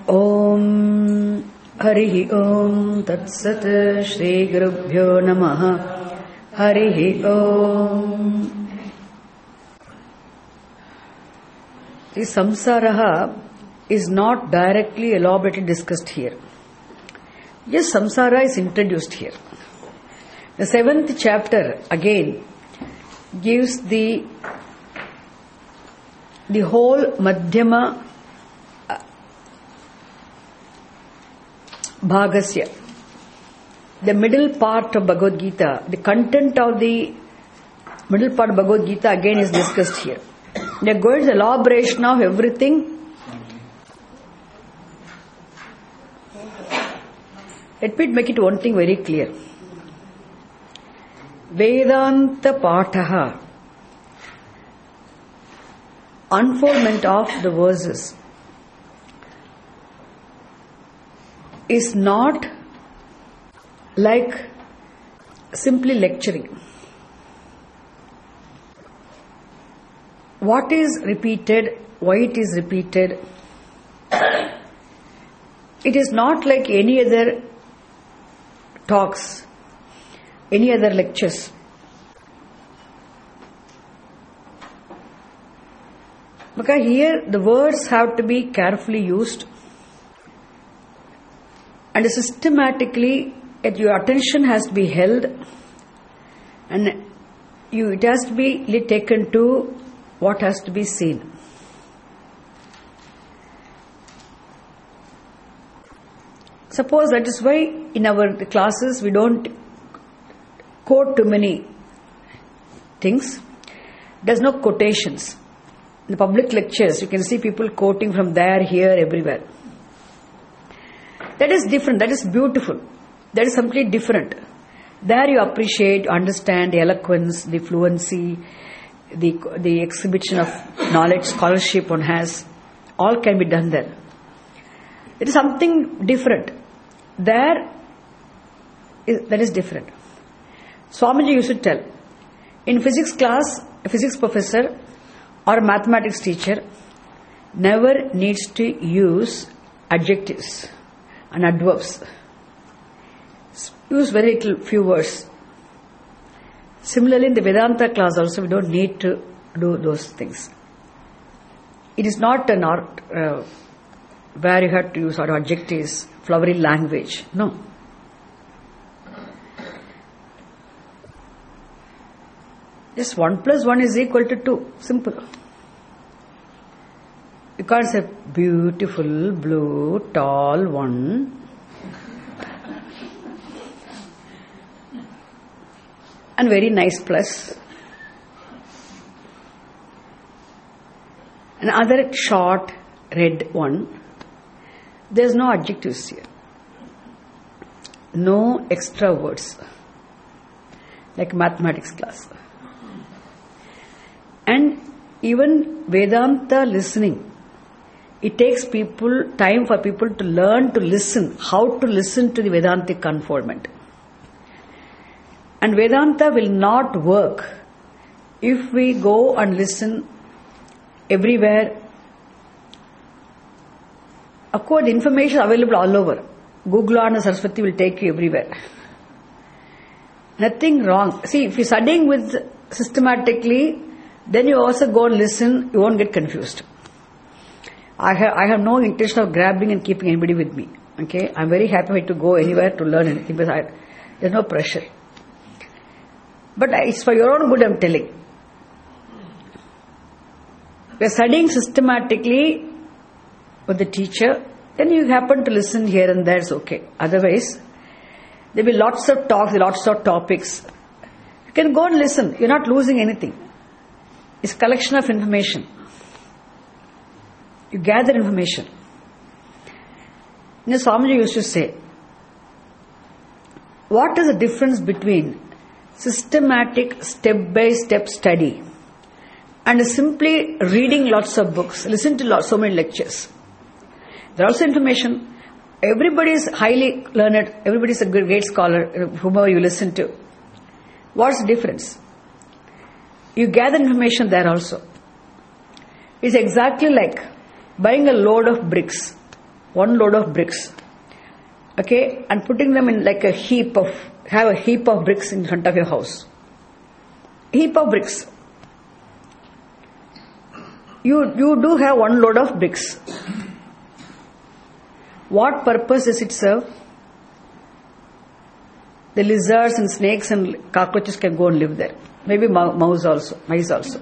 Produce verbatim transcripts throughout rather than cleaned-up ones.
Om Harihi Om Tat Sat Shri Gurubhyo Namaha Harihi Om. The samsara is not directly elaborately discussed here. Yes, samsara is introduced here. The seventh chapter again gives the the whole Madhyama Bhagasya, the middle part of Bhagavad Gita. The content of the middle part of Bhagavad Gita again is discussed here. They are going to the elaboration of everything. Let me make it one thing very clear. Vedanta Pataha, unfoldment of the verses, is not like simply lecturing. What is repeated, why it is repeated, it is not like any other talks, any other lectures. Because here the words have to be carefully used and systematically your attention has to be held and you, it has to be taken to what has to be seen. Suppose that is why in our classes we don't quote too many things. There's no quotations. In the public lectures you can see people quoting from there, here, everywhere. That is different, that is beautiful. That is completely different. There you appreciate, understand the eloquence, the fluency, the the exhibition of knowledge, scholarship one has. All can be done there. It is something different. There, is, that is different. Swamiji used to tell, in physics class, a physics professor or a mathematics teacher never needs to use adjectives and adverbs. Use very little few words. Similarly, in the Vedanta class also, we don't need to do those things. It is not an art uh, where you have to use our adjectives, flowery language. No. Just one plus one is equal to two. Simple. You can't say beautiful, blue, tall, one. And very nice plus. Another short, red one. There's no adjectives here. No extra words. Like mathematics class. And even Vedanta listening, it takes people time for people to learn to listen, how to listen to the Vedantic unfoldment. And Vedanta will not work if we go and listen everywhere. Of course, the information is available all over. Google and Saraswati will take you everywhere. Nothing wrong. See, if you're studying with systematically, then you also go and listen, you won't get confused. I have, I have no intention of grabbing and keeping anybody with me. Okay, I'm very happy to go anywhere to learn anything because I, there's no pressure. But it's for your own good I'm telling. We're studying systematically with the teacher, then you happen to listen here and there, it's okay. Otherwise, there will be lots of talks, lots of topics. You can go and listen, you're not losing anything. It's a collection of information. You gather information. You know, Swamiji used to say, what is the difference between systematic step-by-step study and simply reading lots of books, listen to lots, so many lectures? There are also information. Everybody is highly learned, everybody is a great scholar, whomever you listen to. What's the difference? You gather information there also. It's exactly like buying a load of bricks. one load of bricks, okay, and putting them in like a heap of, have a heap of bricks in front of your house. Heap of bricks. You, you do have one load of bricks. What purpose does it serve? The lizards and snakes and cockroaches can go and live there. Maybe mouse also, mice also.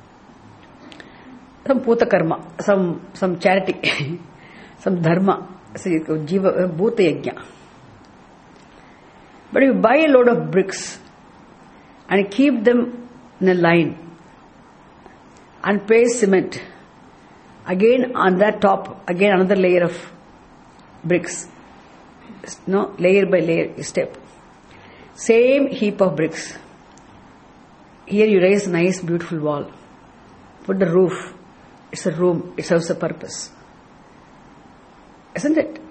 Some puta karma, some, some charity, some dharma, jiva, bhuta yajna. But if you buy a load of bricks and keep them in a line and pay cement, again on that top, again another layer of bricks, no, layer by layer step. Same heap of bricks. Here you raise a nice beautiful wall. Put the roof. It's a room. It serves a purpose. Isn't it?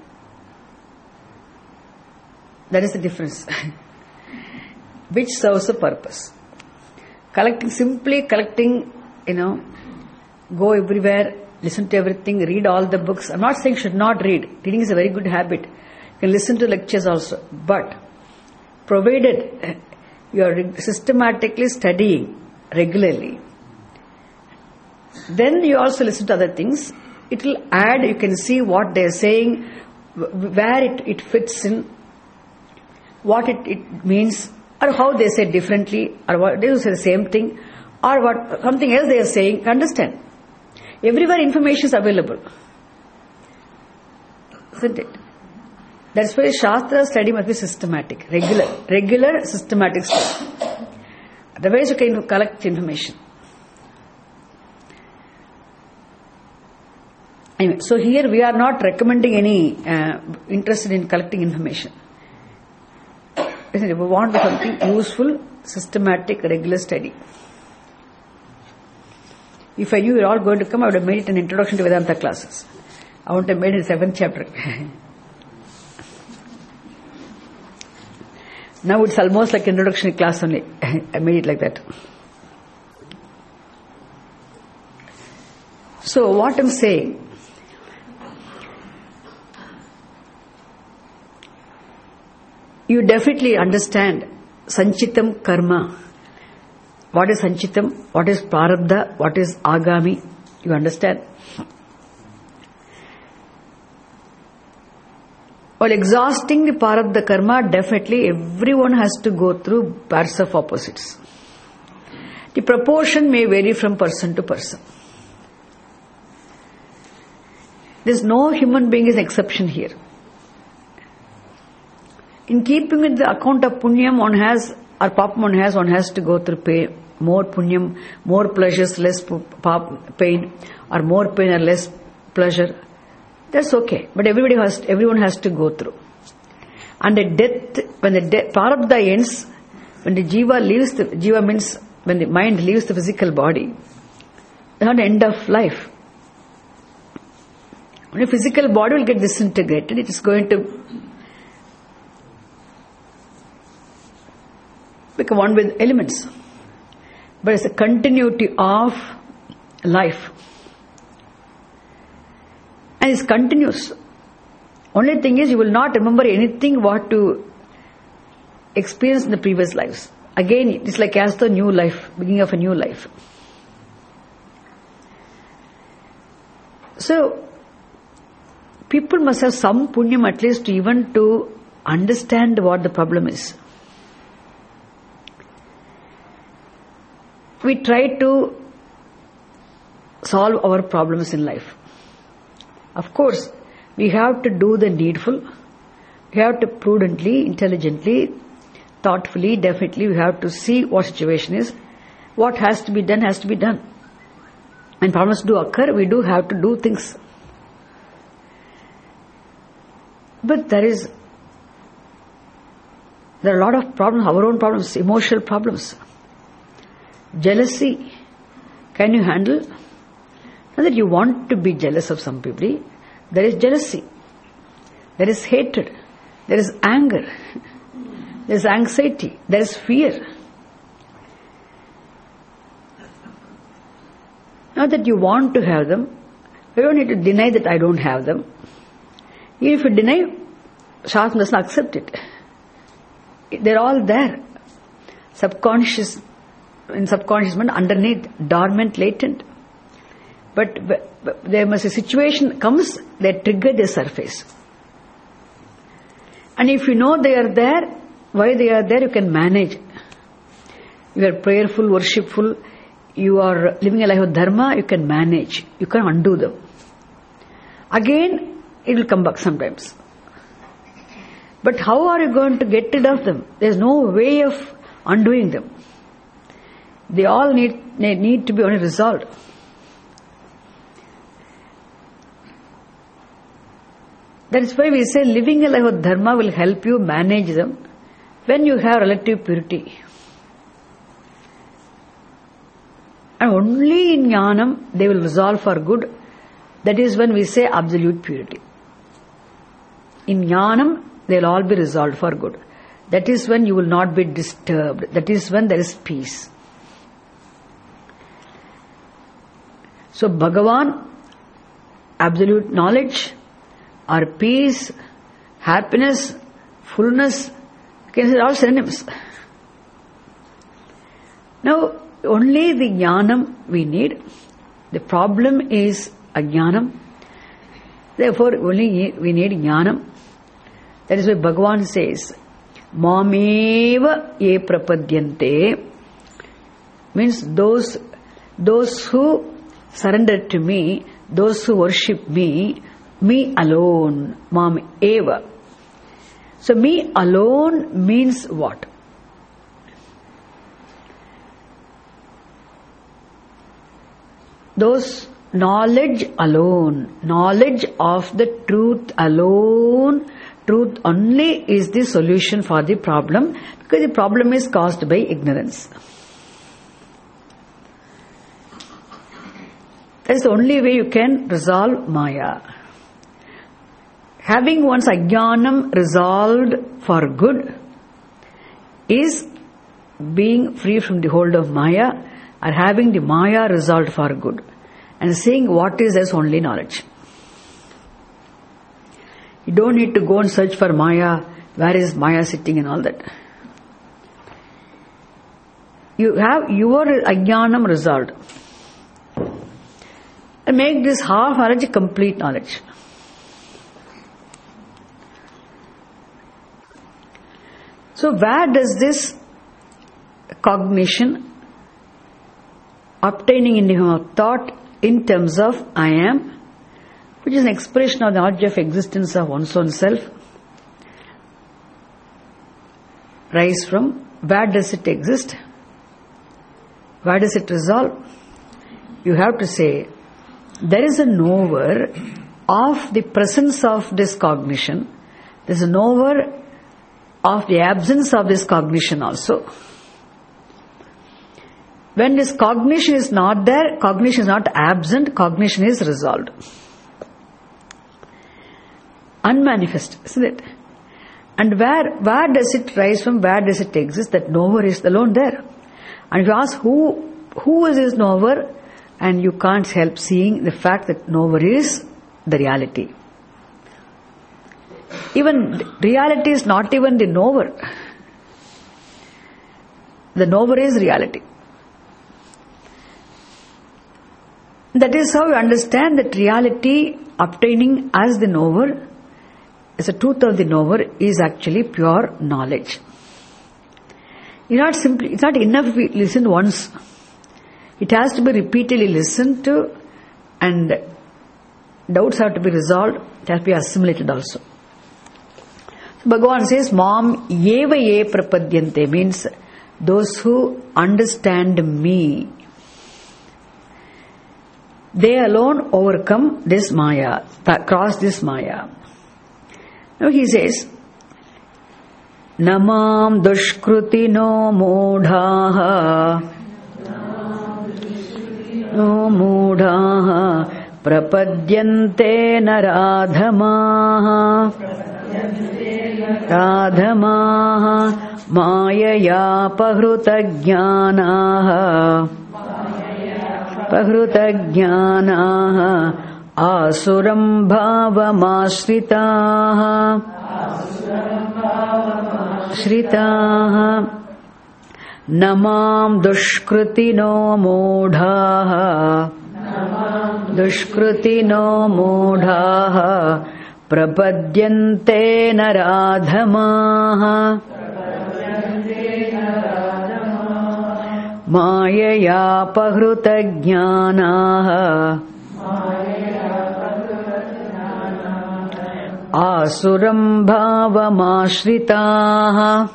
That is the difference. Which serves a purpose. Collecting, simply collecting, you know, go everywhere, listen to everything, read all the books. I'm not saying you should not read. Reading is a very good habit. You can listen to lectures also. But provided you are systematically studying regularly, then you also listen to other things. It will add, you can see what they are saying, where it, it fits in, what it, it means, or how they say differently, or what they say the same thing, or what something else they are saying. Understand? Everywhere information is available. Isn't it? That's why Shastra study must be systematic, regular, regular systematic study. Otherwise you can collect information. Anyway, so here we are not recommending any uh, interested in collecting information. Isn't it? We want something useful, systematic, regular study. If I knew you were all going to come, I would have made it an introduction to Vedanta classes. I would have made it a seventh chapter. Now it's almost like introduction class only. I made it like that. So what I'm saying, you definitely understand Sanchitam Karma. What is Sanchitam? What is Prarabdha? What is Agami? You understand? While exhausting the Prarabdha Karma, definitely everyone has to go through pairs of opposites. The proportion may vary from person to person. There is no human being is an exception here. In keeping with the account of punyam one has, or papam one has, one has to go through pain, more punyam, more pleasures, less pain, or more pain or less pleasure. That's okay. But everybody has, everyone has to go through. And the death, when the death, prarabdha ends, when the jiva leaves, the jiva means when the mind leaves the physical body, it's not the end of life. When the physical body will get disintegrated, it is going to become one with elements. But it's a continuity of life. And it's continuous. Only thing is, you will not remember anything what to experience in the previous lives. Again, it's like as the new life, beginning of a new life. So, people must have some punyam at least even to understand what the problem is. We try to solve our problems in life. Of course, we have to do the needful. We have to prudently, intelligently, thoughtfully, definitely, we have to see what situation is. What has to be done has to be done. When problems do occur, we do have to do things. But there is, there are a lot of problems, our own problems, emotional problems. Jealousy, can you handle? Not that you want to be jealous of somebody. There is jealousy. There is hatred. There is anger. There is anxiety. There is fear. Not that you want to have them. You don't need to deny that I don't have them. Even if you deny, Shastra doesn't accept it. They're all there. Subconscious, in subconscious mind, underneath, dormant, latent. But there must a situation comes, they trigger the surface. And if you know they are there, why they are there, you can manage. You are prayerful, worshipful, you are living a life of dharma, you can manage. You can undo them. Again, it will come back sometimes. But how are you going to get rid of them? There is no way of undoing them. They all need, they need to be only resolved. That is why we say living a life of dharma will help you manage them when you have relative purity. And only in jnanam they will resolve for good. That is when we say absolute purity. In jnanam they will all be resolved for good. That is when you will not be disturbed. That is when there is peace. So Bhagavan, absolute knowledge, or peace, happiness, fullness, these are all synonyms. Now, only the jnanam we need. The problem is ajnanam. Therefore, only we need jnanam. That is why Bhagavan says, Mameva ye prapadyante, means those, those who surrender to me, those who worship me, me alone, Mam eva. So me alone means what? Those knowledge alone, knowledge of the truth alone, truth only is the solution for the problem, because the problem is caused by ignorance. That is the only way you can resolve Maya. Having one's ajnanam resolved for good is being free from the hold of Maya, or having the Maya resolved for good, and seeing what is as only knowledge. You don't need to go and search for Maya, where is Maya sitting and all that. You have your ajnanam resolved. And make this half knowledge complete knowledge. So where does this cognition, obtaining in the form of thought in terms of I am, which is an expression of the knowledge of existence of one's own self, rise from? Where does it exist? Where does it resolve? You have to say, there is a knower of the presence of this cognition. There is a knower of the absence of this cognition also. When this cognition is not there, cognition is not absent, cognition is resolved. Unmanifest, isn't it? And where where does it rise from? Where does it exist? That knower is alone there. And if you ask who who is this knower, and you can't help seeing the fact that knower is the reality. Even reality is not even the knower. The knower is reality. That is how you understand that reality obtaining as the knower, as the truth of the knower, is actually pure knowledge. It's not simply, it's not enough if we listen once. It has to be repeatedly listened to, and doubts have to be resolved. It has to be assimilated also. So Bhagavan says, Mam eva ye prapadyante, means those who understand me, they alone overcome this Maya, cross this Maya. Now he says, Namam dushkruti no mudhaha no mudhaha prapadyante naradhamaha radhamaha mayaya pahrutagnyanaha pahrutagnyanaha Asuram bhavamashritah Shritah Namam dushkritino modhaah Dushkritino modhaah Prapadyante naradhamaah Mayaya pahruta jnanaah Asuram bhavamashritah.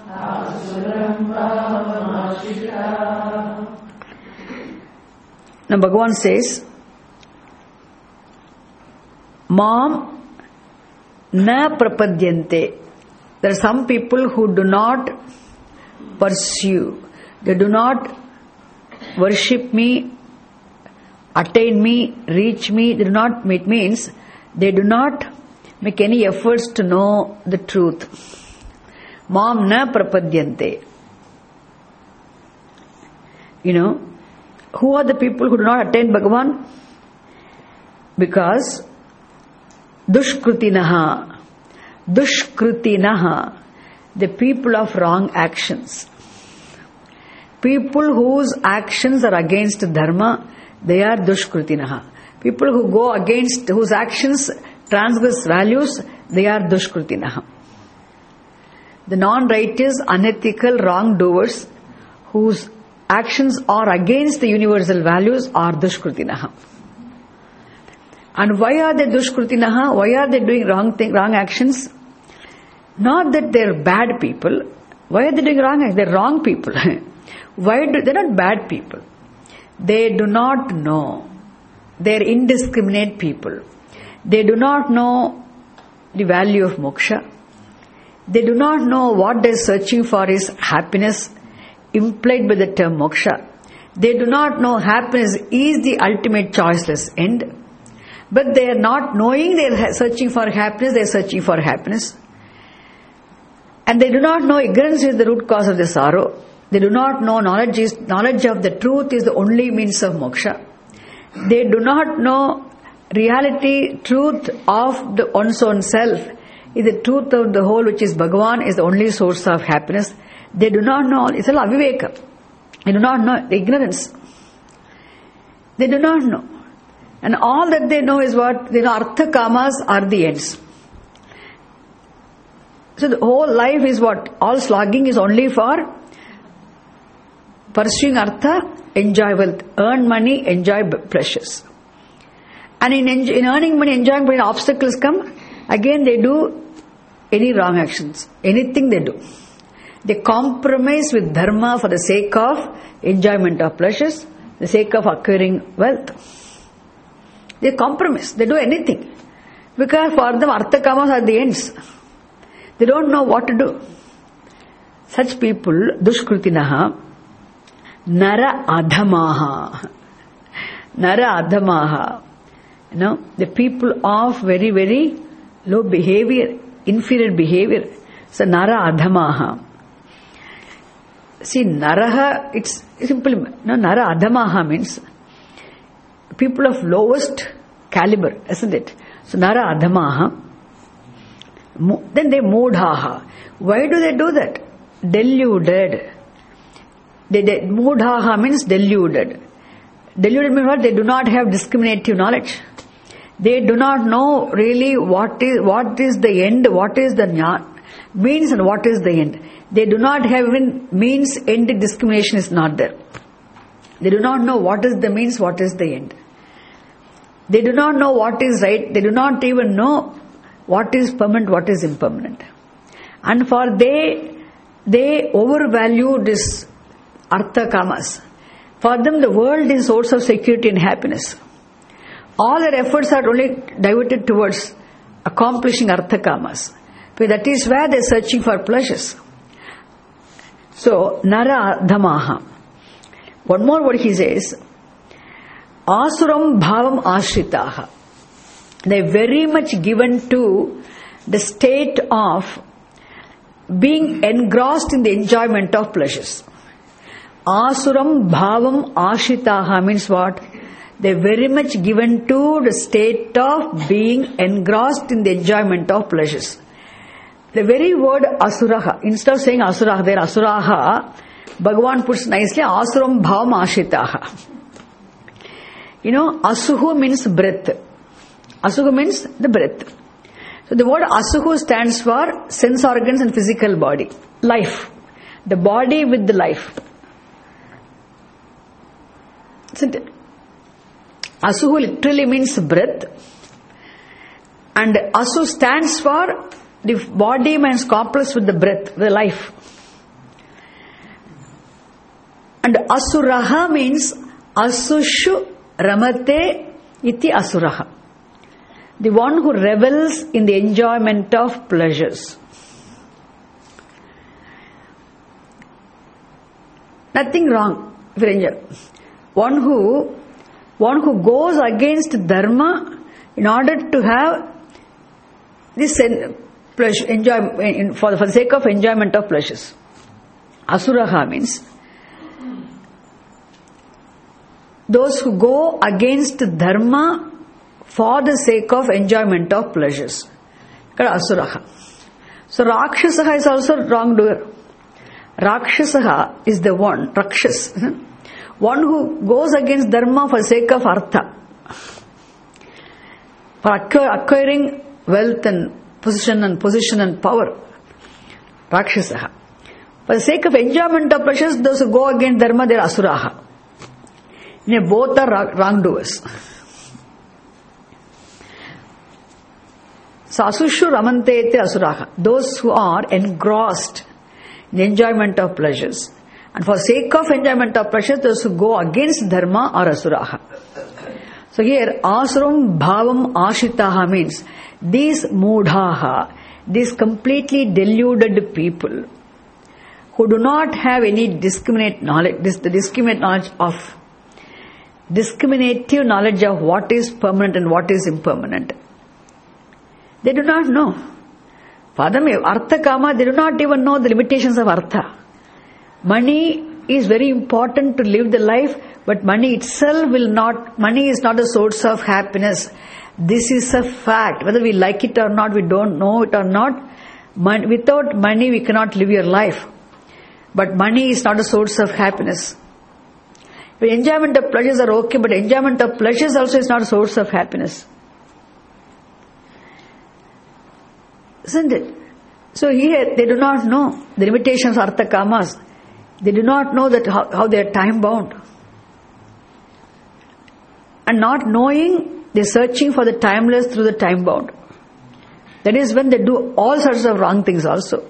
Now Bhagavan says, Mom na prapadyante. There are some people who do not pursue, they do not worship me, attain me, reach me, they do not, it means they do not make any efforts to know the truth. Mom na prapadyante. You know, who are the people who do not attain Bhagavan? Because dushkritinaha, dushkritinaha, the people of wrong actions. People whose actions are against dharma, they are dushkritinaha. People who go against, whose actions transgress values, they are dushkritinaha. The non-righteous, unethical, wrongdoers whose actions are against the universal values are dushkritinaha. And why are they dushkritinaha? Why are they doing wrong thing, wrong actions? Not that they're bad people. Why are they doing wrong actions? They're wrong people. Why do, they're not bad people. They do not know. They're indiscriminate people. They do not know the value of moksha. They do not know what they're searching for is happiness, implied by the term moksha. They do not know happiness is the ultimate choiceless end. But they are not knowing they are searching for happiness, they are searching for happiness. And they do not know ignorance is the root cause of the sorrow. They do not know knowledge is knowledge of the truth is the only means of moksha. They do not know reality, truth of the one's own self is the truth of the whole, which is Bhagavan, is the only source of happiness. They do not know, it's all aviveka. They do not know ignorance. They do not know. And all that they know is what? They know artha kamas are the ends. So the whole life is what? All slogging is only for pursuing artha, enjoy wealth, earn money, enjoy pleasures. And in, enjoy, in earning money, enjoying money, obstacles come, again they do any wrong actions. Anything they do. They compromise with dharma for the sake of enjoyment of pleasures, the sake of acquiring wealth. They compromise. They do anything. Because for them, artha kamas are the ends. They don't know what to do. Such people, dushkritinaha, nara adhamaha. Nara adhamaha. You know, the people of very, very low behavior, inferior behavior. So, nara adhamaha. See, naraha, it's simple. No, nara adhamaha means people of lowest caliber, isn't it? So, nara adhamaha. Then they modhaha. Why do they do that? Deluded. They, they, modhaha means deluded. Deluded means what? They do not have discriminative knowledge. They do not know really what is what is the end, what is the means and what is the end. They do not have even means, end discrimination is not there. They do not know what is the means, what is the end. They do not know what is right. They do not even know what is permanent, what is impermanent. And for they, they overvalue this artha kamas. For them, the world is source of security and happiness. All their efforts are only diverted towards accomplishing artha kamas. But that is where they are searching for pleasures. So, nara dhamaha. One more word he says, asuram bhavam ashritaha. They are very much given to the state of being engrossed in the enjoyment of pleasures. Asuram bhavam ashritaha means what? They're very much given to the state of being engrossed in the enjoyment of pleasures. The very word asuraha, instead of saying asuraha, there asuraha, Bhagavan puts nicely asuram bhavam ashitaha. You know, asuhu means breath. Asuhu means the breath. So the word asuhu stands for sense organs and physical body. Life. The body with the life. Isn't it? Asuhu literally means breath. And asu stands for the body means complex with the breath, the life. And asuraha means asushu ramate iti asuraha. The one who revels in the enjoyment of pleasures. Nothing wrong if you enjoy. One who, one who goes against dharma in order to have this pleasure, enjoy, for, for the sake of enjoyment of pleasures. Asuraha means those who go against dharma for the sake of enjoyment of pleasures. Asuraha. So Rakshasaha is also wrongdoer. Rakshasaha is the one, Rakshas, one who goes against dharma for the sake of artha, for acquiring wealth and position and position and power. Rakshasaha. For the sake of enjoyment of pleasures, those who go against dharma, they are asuraha. They both are wrongdoers. So asushu ramante asuraha. Those who are engrossed in the enjoyment of pleasures. And for the sake of enjoyment of pleasures, those who go against dharma are asuraha. So here, asuram bhavam ashitaha means these mudhaha, these completely deluded people who do not have any discriminate knowledge, this the discriminate knowledge of discriminative knowledge of what is permanent and what is impermanent. They do not know. Father, artha kama, they do not even know the limitations of artha. Money is very important to live the life, but money itself will not, money is not a source of happiness. This is a fact. Whether we like it or not, we don't know it or not. Mon- without money, we cannot live your life. But money is not a source of happiness. But enjoyment of pleasures are okay, but enjoyment of pleasures also is not a source of happiness. Isn't it? So here, they do not know the limitations of artha kamas. They do not know that how, how they are time bound. And not knowing, they are searching for the timeless through the time bound. That is when they do all sorts of wrong things also.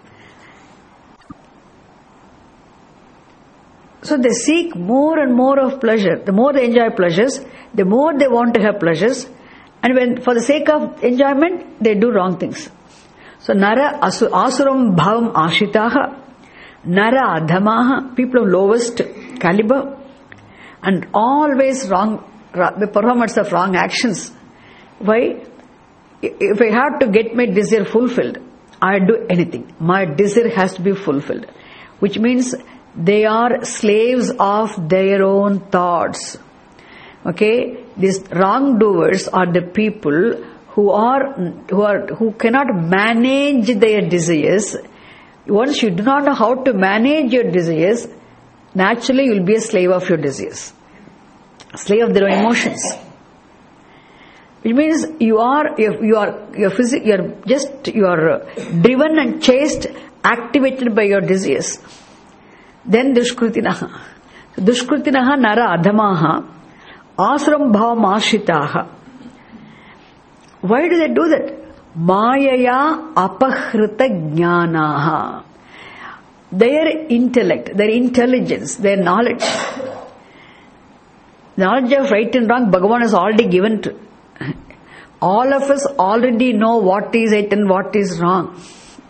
So they seek more and more of pleasure. The more they enjoy pleasures, the more they want to have pleasures. And when, for the sake of enjoyment, they do wrong things. So nara asu, asuram bhavam ashitaha, nara adhamaha, people of lowest caliber, and always wrong, the performance of wrong actions. Why? If I have to get my desire fulfilled, I do anything. My desire has to be fulfilled. Which means they are slaves of their own thoughts. Okay? These wrongdoers are the people who are, who are, who cannot manage their desires. Once you do not know how to manage your desires, naturally you will be a slave of your desires. A slave of their own emotions. Which means you are, you are, you are, phys- you are just, you are driven and chased, activated by your desires. Then dushkrutinaha. Dushkrutinaha nara adhamaha, asram bhavam ashitaha. Why do they do that? Mayaya apahrita jnanaha. Their intellect, their intelligence, their knowledge. Knowledge of right and wrong, Bhagavan has already given to. All of us already know what is right and what is wrong.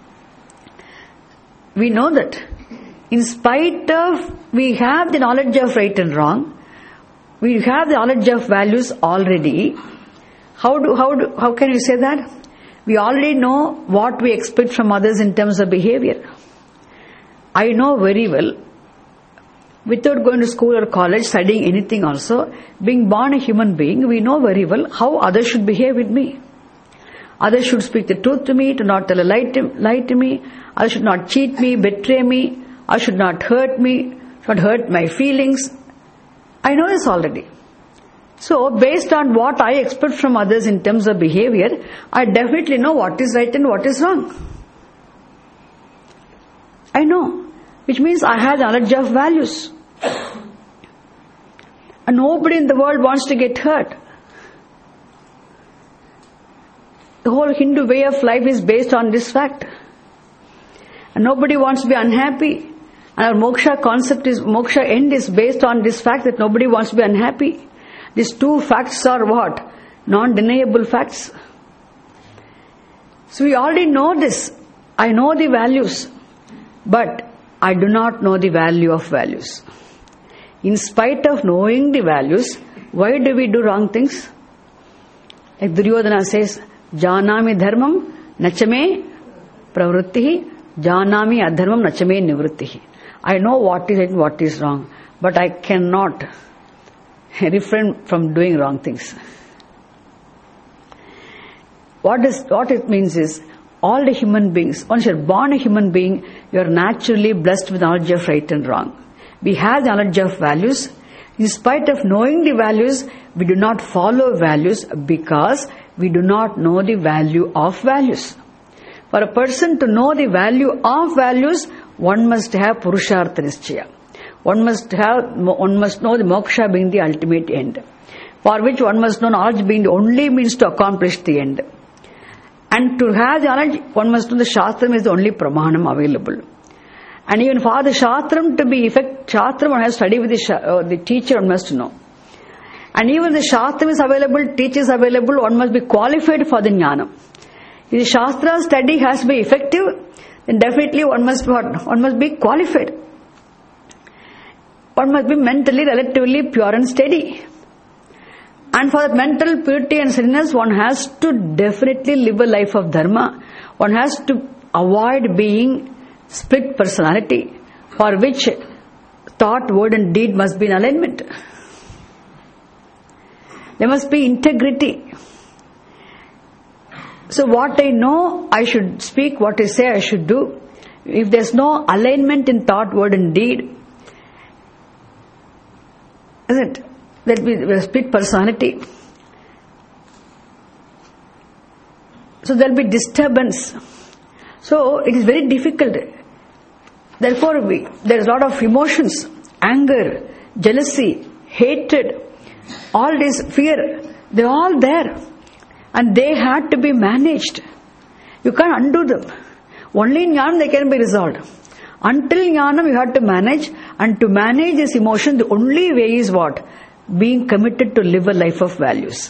We know that. In spite of, we have the knowledge of right and wrong, we have the knowledge of values already. How do, how do, how can you say that? We already know what we expect from others in terms of behavior. I know very well without going to school or college, studying anything also, being born a human being, we know very well how others should behave with me. Others should speak the truth to me, to not tell a lie to, lie to me. Others should not cheat me, betray me. Others should not hurt me, should not hurt my feelings. I know this already. So, based on what I expect from others in terms of behavior, I definitely know what is right and what is wrong. I know. Which means I have knowledge of values. And nobody in the world wants to get hurt. The whole Hindu way of life is based on this fact. And nobody wants to be unhappy. And our moksha concept is, moksha end is based on this fact that nobody wants to be unhappy. These two facts are what? Non-deniable facts. So we already know this. I know the values. But I do not know the value of values. In spite of knowing the values, why do we do wrong things? Like Duryodhana says, Janami dharmam nachame pravrittihi, janami adharmam nachame nivrittihi. I know what is right and what is wrong, but I cannot refrain from doing wrong things. What is what it means is, all the human beings, once you are born a human being, you are naturally blessed with knowledge of right and wrong. We have the knowledge of values. In spite of knowing the values, we do not follow values because we do not know the value of values. For a person to know the value of values, one must have Purushartha Nischaya. One must have, one must know the moksha being the ultimate end, for which one must know knowledge being the only means to accomplish the end. And to have the knowledge, one must know the Shastram is the only Pramanam available. And even for the Shastram to be effect, Shastram one has to study with the, uh, the teacher, one must know. And even the Shastram is available, teacher is available, one must be qualified for the Jnana. If the Shastra study has to be effective, then definitely one must, one must be qualified. One must be mentally relatively pure and steady. And for that mental purity and steadiness, one has to definitely live a life of dharma. One has to avoid being split personality, for which thought, word and deed must be in alignment. There must be integrity. So what I know, I should speak. What I say, I should do. If there's no alignment in thought, word and deed, isn't it? There'll be a split personality. So there'll be disturbance. So it is very difficult. Therefore, we, there is a lot of emotions, anger, jealousy, hatred, all this fear, they're all there. And they had to be managed. You can't undo them. Only in Jnana they can be resolved. Until Jnana you have to manage, and to manage this emotion, the only way is what? Being committed to live a life of values.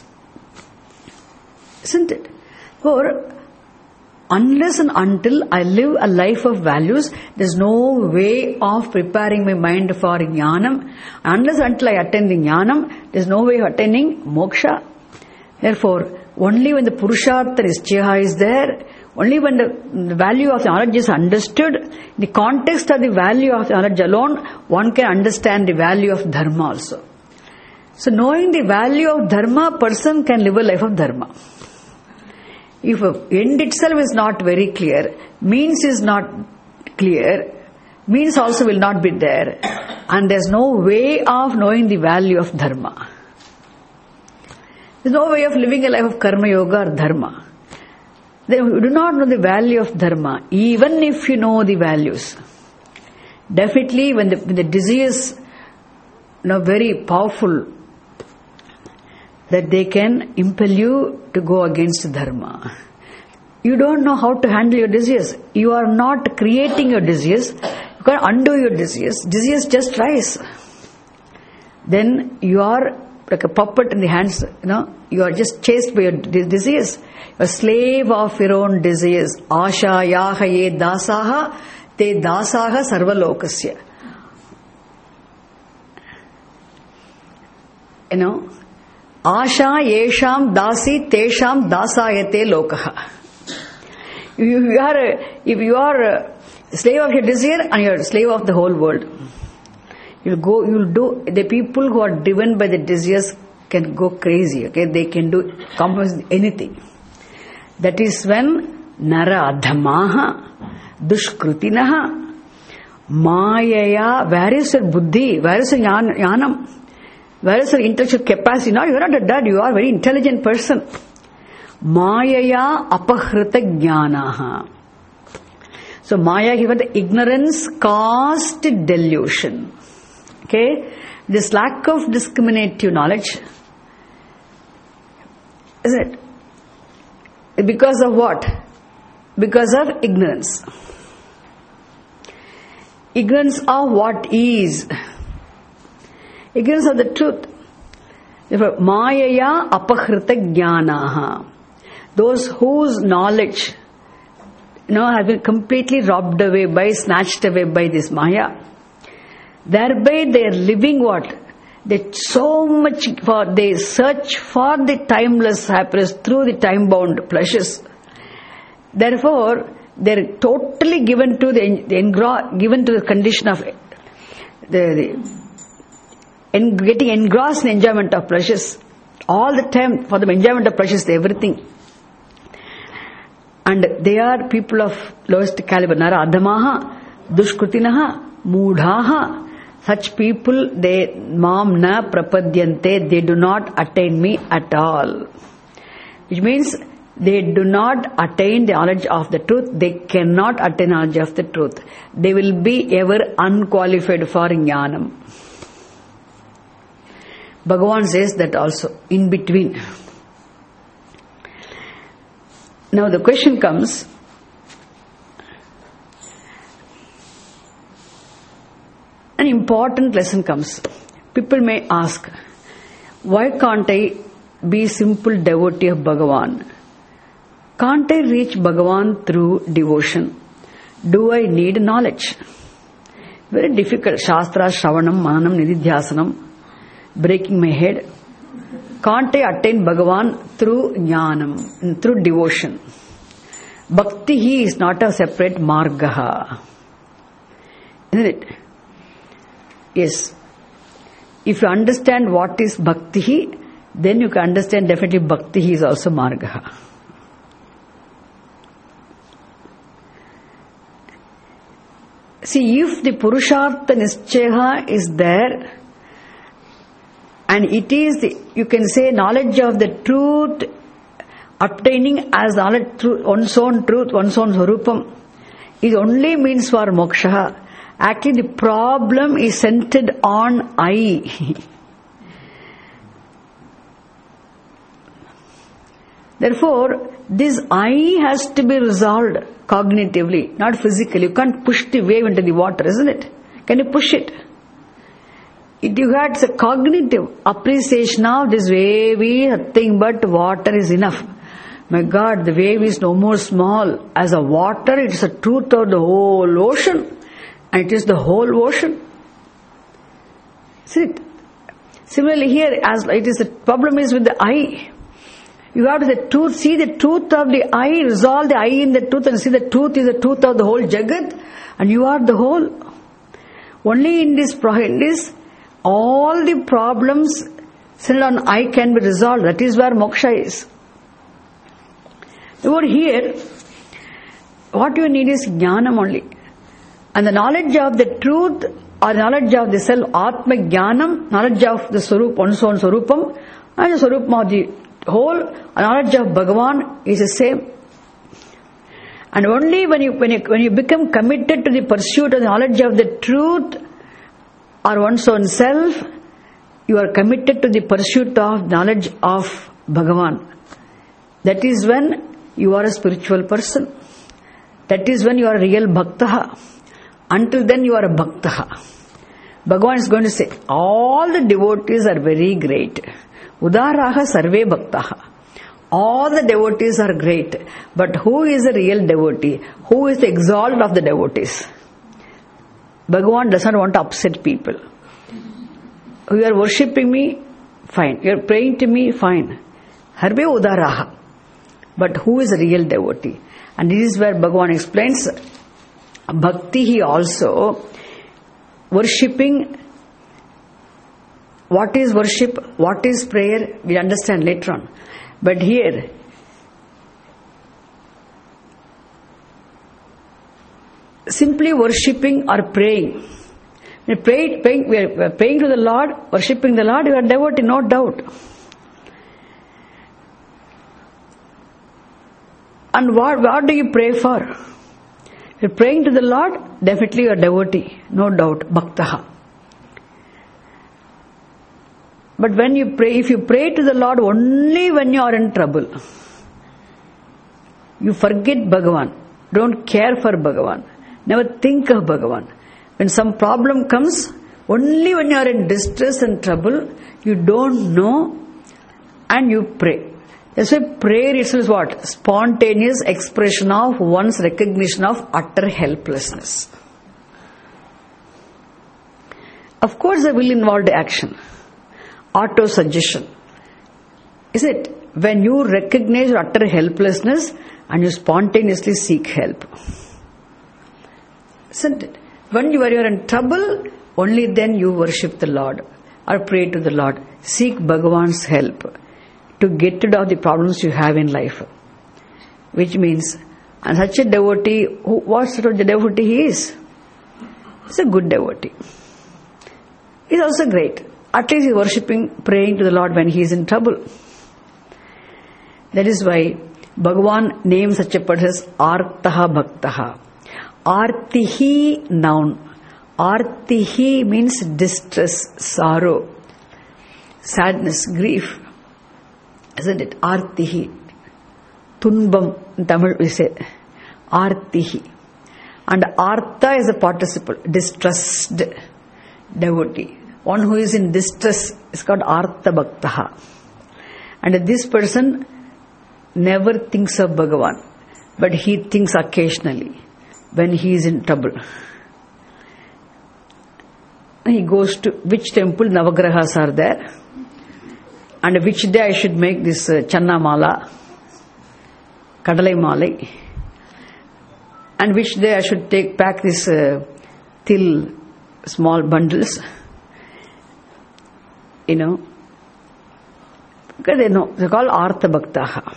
Isn't it? For unless and until I live a life of values, there's no way of preparing my mind for Jnanam. Unless and until I attain the Jnanam, there's no way of attaining moksha. Therefore, only when the Purushartha Nischaya is there, only when the, the value of the knowledge is understood, in the context of the value of the knowledge alone, one can understand the value of dharma also. So knowing the value of dharma, a person can live a life of dharma. If a end itself is not very clear, means is not clear, means also will not be there, and there's no way of knowing the value of dharma. There's no way of living a life of karma yoga or dharma. Then you do not know the value of dharma, even if you know the values. Definitely when the, when the disease is you know, very powerful, that they can impel you to go against dharma. You don't know how to handle your disease. You are not creating your disease. You can't undo your disease. Disease just rise. Then you are like a puppet in the hands, you know, you are just chased by your disease. You are a slave of your own disease. Asha yaha ye dasaha te dasaha sarvalokasya. You know, Asha yesham dasi tesham dasayate lokaha. If you are a, if you are a slave of your desire, and you are a slave of the whole world. You'll go, you'll do, the people who are driven by the desires can go crazy, okay? They can do, compromise anything. That is when Nara Adhamaha, Dushkrutinaha, Mayaya, where is your buddhi? Where is your jnanam? Where is your intellectual capacity? No, you are not a dud, you are a very intelligent person. Mayaya apahrita jnanaha. So Maya given the ignorance caused delusion. Okay? This lack of discriminative knowledge, is it? Because of what? Because of ignorance. Ignorance of what is. Ignorance of the truth. Therefore, Mayaya apahrita jnanaha. Those whose knowledge, you know, has been completely robbed away by, snatched away by this Maya. Thereby they are living what? They so much for, they search for the timeless happiness through the time-bound pleasures. Therefore, they are totally given to the, the engro, given to the condition of the, the en, getting engrossed in enjoyment of pleasures. All the time for the enjoyment of pleasures, everything. And they are people of lowest caliber. Nara adhamaha, dushkrutinaha, moodhaha. Such people, they mam na prapadyante, they do not attain me at all. Which means they do not attain the knowledge of the truth. They cannot attain knowledge of the truth. They will be ever unqualified for jnanam. Bhagavan says that also, in between. Now the question comes, an important lesson comes. People may ask, why can't I be simple devotee of Bhagavan? Can't I reach Bhagavan through devotion? Do I need knowledge? Very difficult. Shastra, Shravanam, Manam, Nididhyasanam. Breaking my head. Can't I attain Bhagavan through jnanam, through devotion? Bhakti he is not a separate margaha. Isn't it? Yes. If you understand what is bhakti, then you can understand definitely bhakti is also margaha. See, if the purushartha nischaya is there, and it is, the, you can say, knowledge of the truth, obtaining as knowledge through one's own truth, one's own sarupam, is only means for moksha. Actually, the problem is centered on I. Therefore, this I has to be resolved cognitively, not physically. You can't push the wave into the water, isn't it? Can you push it? It you had a cognitive appreciation of this wave is nothing but water is enough. My God, the wave is no more small. As a water, it is the truth of the whole ocean. And it is the whole ocean. See it? Similarly here, as it is the problem is with the I. You have to the truth, see the truth of the I, resolve the I in the truth and see the truth is the truth of the whole Jagat and you are the whole. Only in this, in this all the problems centered on I can be resolved. That is where moksha is. Over here, what you need is jnanam only. And the knowledge of the truth or knowledge of the self, atma jnanam, knowledge of the sarup, one's own sarupam, and the sarupam of the whole, knowledge of Bhagavan is the same. And only when you, when you, when you become committed to the pursuit of the knowledge of the truth or one's own self, you are committed to the pursuit of knowledge of Bhagavan. That is when you are a spiritual person. That is when you are a real bhaktaha. Until then you are a bhaktaha. Bhagavan is going to say, all the devotees are very great. Udaraha sarve bhaktaha. All the devotees are great. But who is a real devotee? Who is the exalted of the devotees? Bhagavan does not want to upset people. You are worshipping me, fine. You are praying to me, fine. Harve udaraha. But who is a real devotee? And this is where Bhagavan explains, bhakti he also, worshipping what is worship, what is prayer, we'll understand later on. But here, simply worshipping or praying. We are praying, praying, we are praying to the Lord, worshipping the Lord, you are devotee, no doubt. And what, what do you pray for? If you are praying to the Lord, definitely you are devotee, no doubt, bhaktaha. But when you pray, if you pray to the Lord only when you are in trouble, you forget Bhagavan, don't care for Bhagavan, never think of Bhagavan. When some problem comes, only when you are in distress and trouble, you don't know and you pray. That's why prayer itself is what? Spontaneous expression of one's recognition of utter helplessness. Of course, the will involved action. Auto-suggestion. Is it? When you recognize your utter helplessness and you spontaneously seek help. Isn't it? When you are in trouble, only then you worship the Lord or pray to the Lord. Seek Bhagavan's help to get rid of the problems you have in life. Which means, and such a devotee, who, what sort of devotee he is? He's a good devotee. He's also great. At least he's worshipping, praying to the Lord when he is in trouble. That is why Bhagavan names such a person as Artaha Bhaktaha. Artihi, noun. Artihi means distress, sorrow, sadness, grief. Isn't it? Artihi. Tunbam, in Tamil we say. Artihi. And Artha is a participle, distressed devotee. One who is in distress is called Artha Bhaktaha. And this person never thinks of Bhagavan, but he thinks occasionally when he is in trouble. He goes to which temple Navagrahas are there, and which day I should make this uh, Channa Mala, Kadalai Malai, and which day I should take back this uh, till small bundles. You know, because they know, they're called Artha Bhaktaha.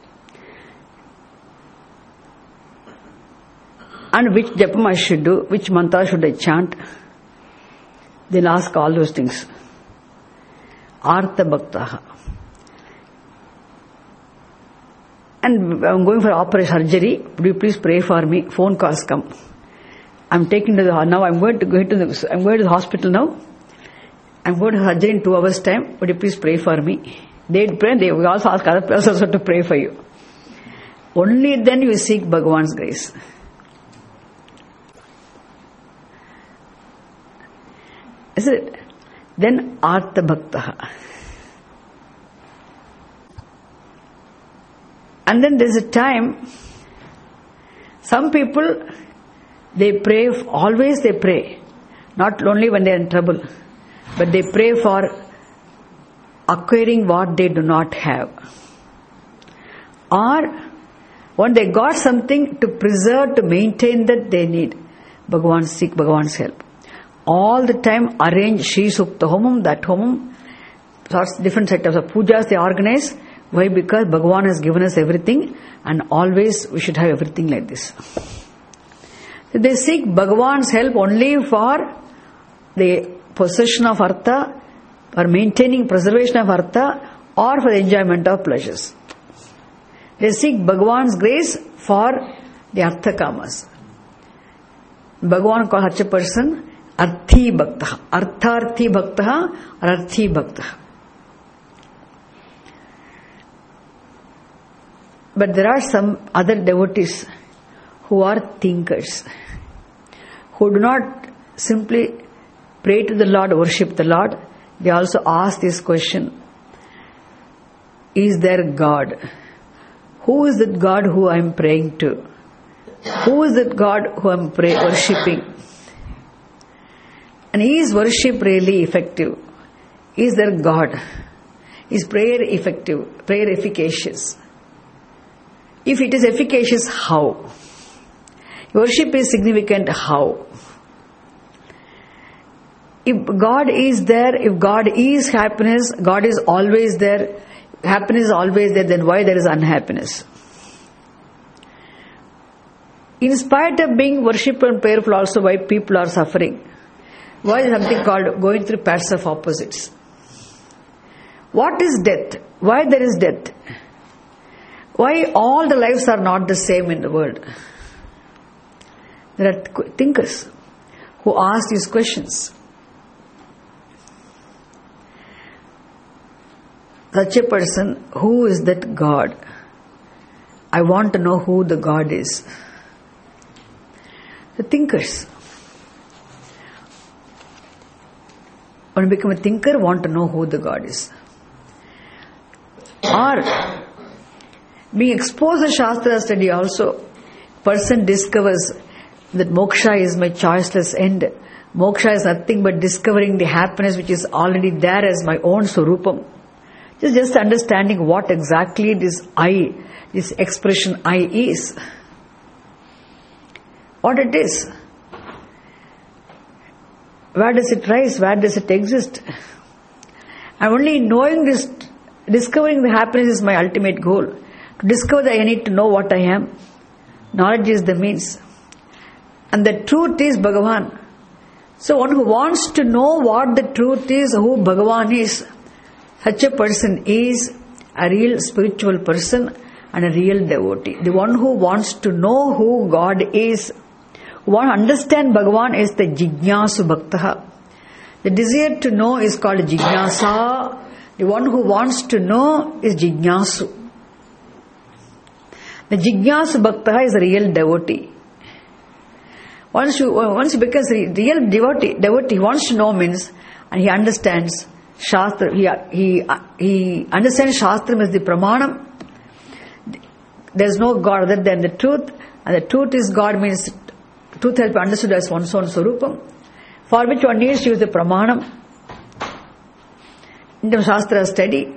And which japam I should do, which mantra should I chant. They'll ask all those things. Artha Bhaktaha. And I'm going for operation surgery. Would you please pray for me? Phone calls come. I'm taking to the now. I'm going to go to the. I'm going to the hospital now. I'm going to surgery in two hours time. Would you please pray for me? They'd pray. They will also ask other persons also to pray for you. Only then you seek Bhagavan's grace. Is it? Then Artha Bhaktaha. And then there's a time, some people, they pray, always they pray. Not only when they are in trouble, but they pray for acquiring what they do not have. Or when they got something to preserve, to maintain that they need, Bhagavan, seek Bhagavan's help. All the time arrange Shri Sukta Homam, that Homam, sorts different set of pujas they organize. Why? Because Bhagavan has given us everything and always we should have everything like this. So they seek Bhagavan's help only for the possession of artha, for maintaining preservation of artha, or for the enjoyment of pleasures. They seek Bhagavan's grace for the artha kamas. Bhagavan calls such a person Arthi Bhaktaha, Artharthi Bhaktaha or Arthi Bhaktaha. But there are some other devotees who are thinkers, who do not simply pray to the Lord, worship the Lord. They also ask this question: is there God? Who is that God who I am praying to? Who is that God who I am pray, worshipping? And is worship really effective? Is there God? Is prayer effective? Prayer efficacious? If it is efficacious, how? Worship is significant, how? if God is there, if God is happiness, God is always there, happiness is always there, then why there is unhappiness? In spite of being worshipful and prayerful also, why people are suffering? Why is something called going through paths of opposites? What is death? Why there is death? Why all the lives are not the same in the world? There are thinkers who ask these questions. Such a person, who is that God? I want to know who the God is. The thinkers. When you become a thinker, want to know who the God is. Or being exposed to Shastra study also, person discovers that moksha is my choiceless end. Moksha is nothing but discovering the happiness which is already there as my own Swarupam. Just, just understanding what exactly this I, this expression I is. What it is. Where does it rise? Where does it exist? And only knowing this, discovering the happiness is my ultimate goal. To discover that I need to know what I am. Knowledge is the means. And the truth is Bhagavan. So one who wants to know what the truth is, who Bhagavan is, such a person is a real spiritual person and a real devotee. The one who wants to know who God is, who wants to understand Bhagavan, is the Jignasu Bhaktaha. The desire to know is called Jignasa. The one who wants to know is Jignasu. The Jignasu Bhaktaha is a real devotee. Once you, once he becomes a real devotee, devotee, he wants to know means, and he understands Shastra, he, he, he understands Shastra as the Pramanam. There is no God other than the truth, and the truth is God means truth has been understood as one's own Swarupam, for which one needs to use the Pramanam. In the Shastra study,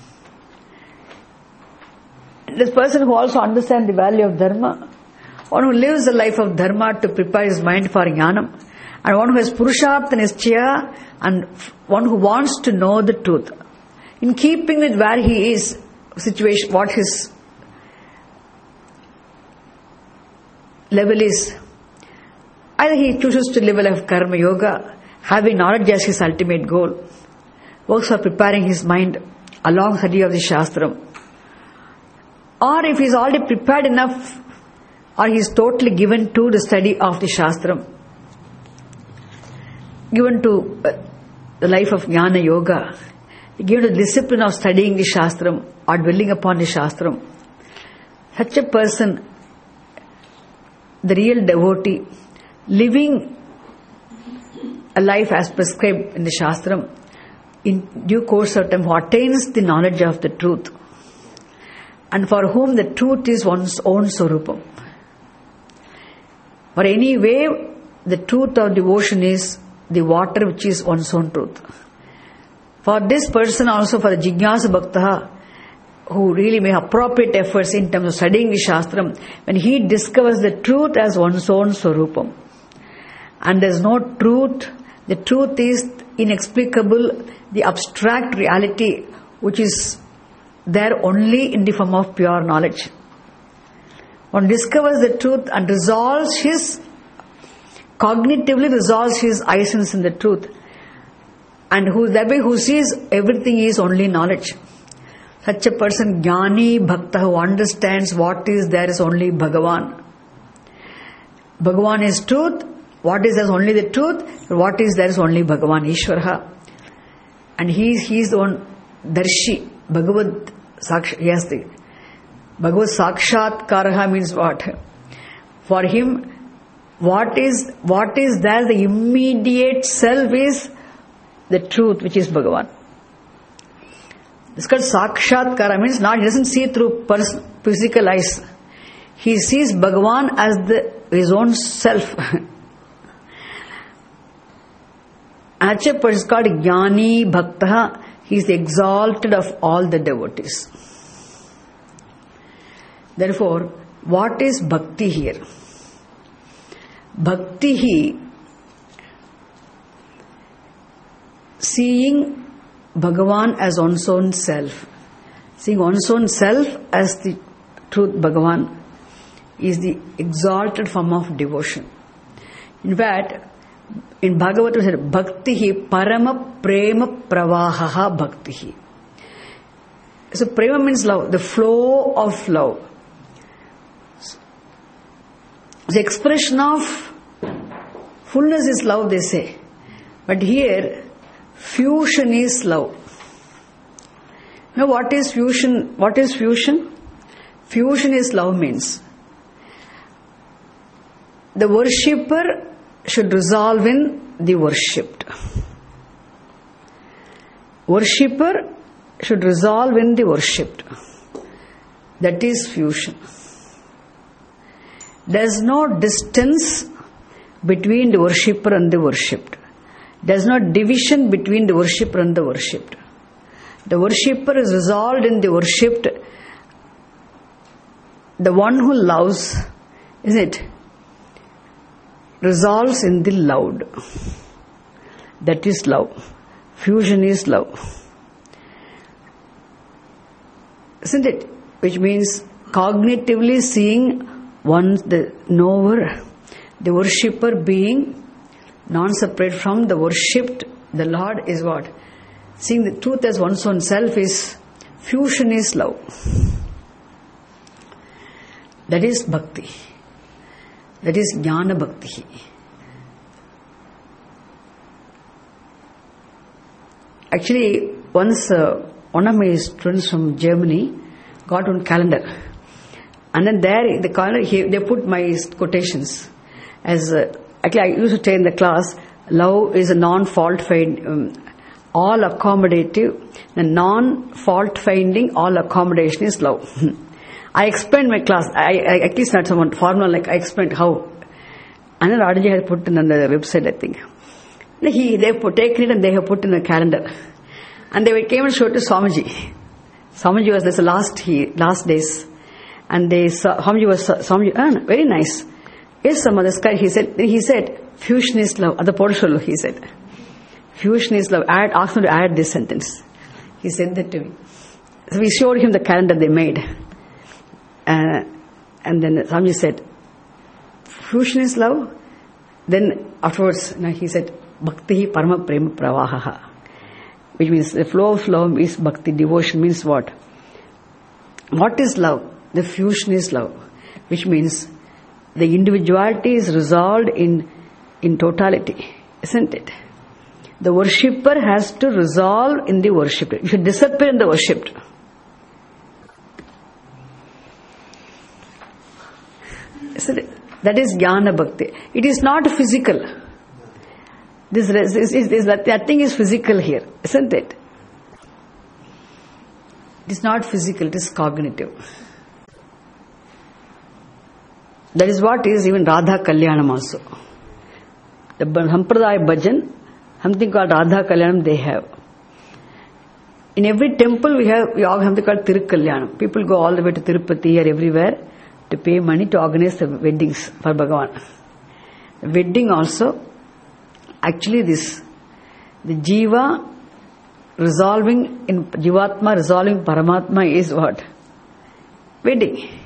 this person who also understands the value of Dharma, one who lives the life of Dharma to prepare his mind for Jnanam, and one who has Purushartha Nischaya, and one who wants to know the truth. In keeping with where he is, situation, what his level is, either he chooses to live a life of Karma Yoga, having knowledge as his ultimate goal, works for preparing his mind along the study of the Shastram, or if he is already prepared enough, or he is totally given to the study of the Shastram, given to uh, the life of Jnana Yoga, given to the discipline of studying the Shastram or dwelling upon the Shastram, such a person, the real devotee, living a life as prescribed in the Shastram, in due course of time, who attains the knowledge of the truth, and for whom the truth is one's own Swarupam. For any way, the truth of devotion is the water which is one's own truth. For this person also, for the Jignasu Bhaktaha, who really make appropriate efforts in terms of studying the Shastram, when he discovers the truth as one's own Swarupam, and there is no truth, the truth is inexplicable, the abstract reality which is there only in the form of pure knowledge. One discovers the truth and resolves his, cognitively resolves his essence in the truth, and who that way who sees everything is only knowledge. Such a person, Jnani Bhakta, who understands what is there is only Bhagavan. Bhagavan is truth, what is there is only the truth, what is there is only Bhagavan, Ishvara. And he is, he is the one Darshi, Bhagavad Sakshat, yes, the Bhagavad Sakshatkaraha means what? For him, what is, what is there, the immediate self is the truth, which is Bhagavan. It's called Sakshatkara, means not, he doesn't see through pers- physical eyes. He sees Bhagavan as the, his own self. Such a person is called Jnani Bhakta. He is the exalted of all the devotees. Therefore, what is bhakti here? Bhakti seeing Bhagavan as one's own self. Seeing one's own self as the truth Bhagavan is the exalted form of devotion. In fact, in Bhagavatam it said, Bhaktihi parama prema pravahaha bhaktihi. So prema means love, the flow of love. The expression of fullness is love, they say. But here, fusion is love. Now what is fusion? What is fusion? Fusion is love means the worshipper should resolve in the worshipped. Worshipper should resolve in the worshipped. That is fusion. There is no distance between the worshipper and the worshipped. There is no division between the worshipper and the worshipped. The worshipper is resolved in the worshipped. The one who loves, isn't it, resolves in the loved. That is love. Fusion is love. Isn't it? Which means cognitively seeing one, the knower, the worshipper being non-separate from the worshipped. The Lord is what? Seeing the truth as one's own self is, fusion is love. That is bhakti. That is jnana bhakti. Actually, once uh, one of my students from Germany got one calendar, and then there the calendar he, they put my quotations as uh, actually I used to say in the class, love is a non-fault find, um, all accommodative, the non-fault finding, all accommodation is love. I explained my class. I, I at least not someone formal like I explained how. And then Rajaji had put it on the website, I think. He they put taken it and they have put in the calendar, and they came and showed to Swamiji. Swamiji was this last he last days, and they saw Swamiji was Swamiji. Ah, very nice. Yes, some other guy. He said. He said fusion is love. At the Podasholu, he said fusion is love. Add ask him to add this sentence. He said that to me. So we showed him the calendar they made. Uh, and then Swamiji said, fusion is love. Then afterwards, you know, he said, Bhakti parama prema pravahaha. Which means the flow of love is bhakti. Devotion means what? What is love? The fusion is love. Which means the individuality is resolved in, in totality. Isn't it? The worshipper has to resolve in the worshipped. You should disappear in the worshipped. That is jnana bhakti. It is not physical. This, this, this, this that, that thing is physical here, isn't it? It is not physical, it is cognitive. That is what is even Radha Kalyanam also. The Sampradaya Bhajan, something called Radha Kalyanam they have. In every temple we have, we have something called Tirukalyanam. People go all the way to Tirupati or everywhere to pay money to organize the weddings for Bhagavan. The wedding also, actually this, the Jiva resolving in Jivatma, resolving Paramatma is what? Wedding.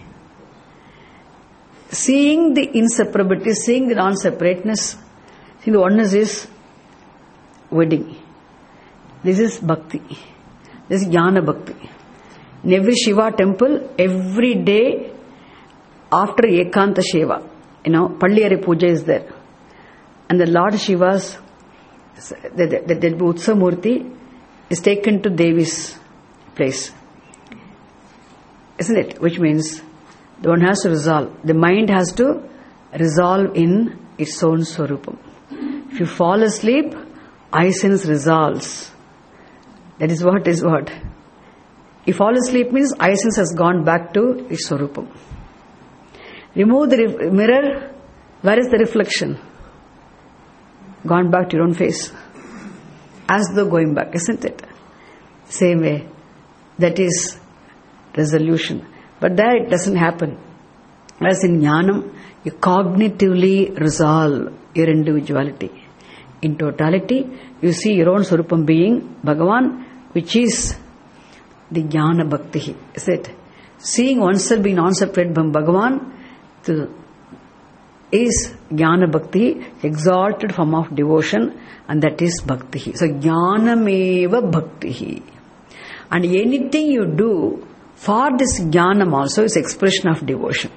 Seeing the inseparability, seeing the non-separateness, seeing the oneness is wedding. This is bhakti. This is jnana bhakti. In every Shiva temple, every day, after Ekanta Shiva, you know, Palliyari Puja is there. And the Lord Shiva's, the, the, the, the Utsamurti is taken to Devi's place. Isn't it? Which means the one has to resolve. The mind has to resolve in its own Swarupam. If you fall asleep, I-sense resolves. That is what is what. If fall asleep means I-sense has gone back to its Swarupam. Remove the re- mirror, where is the reflection? Gone back to your own face. As though going back, isn't it? Same way. That is resolution. But there it doesn't happen. As in Jnanam, you cognitively resolve your individuality. In totality, you see your own Swarupam being Bhagavan, which is the Jnana Bhakti. Is it? Seeing oneself being non-separate from Bhagavan to, is Jnana Bhakti, exalted form of devotion, and that is Bhakti. So, Jnanameva Bhakti. And anything you do for this Jnanam also is expression of devotion.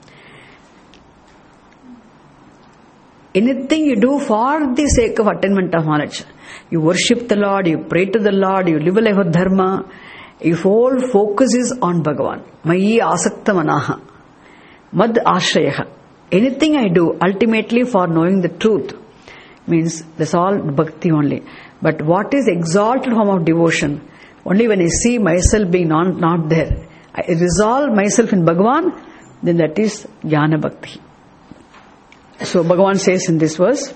Anything you do for the sake of attainment of knowledge. You worship the Lord, you pray to the Lord, you live a life of dharma. Your whole focus is on Bhagavan. Mayi asakta manaha. Mad ashrayaha. Anything I do, ultimately for knowing the truth. Means that's all bhakti only. But what is exalted form of devotion? Only when I see myself being not, not there, I resolve myself in Bhagavan, then that is Jnana Bhakti. So Bhagavan says in this verse,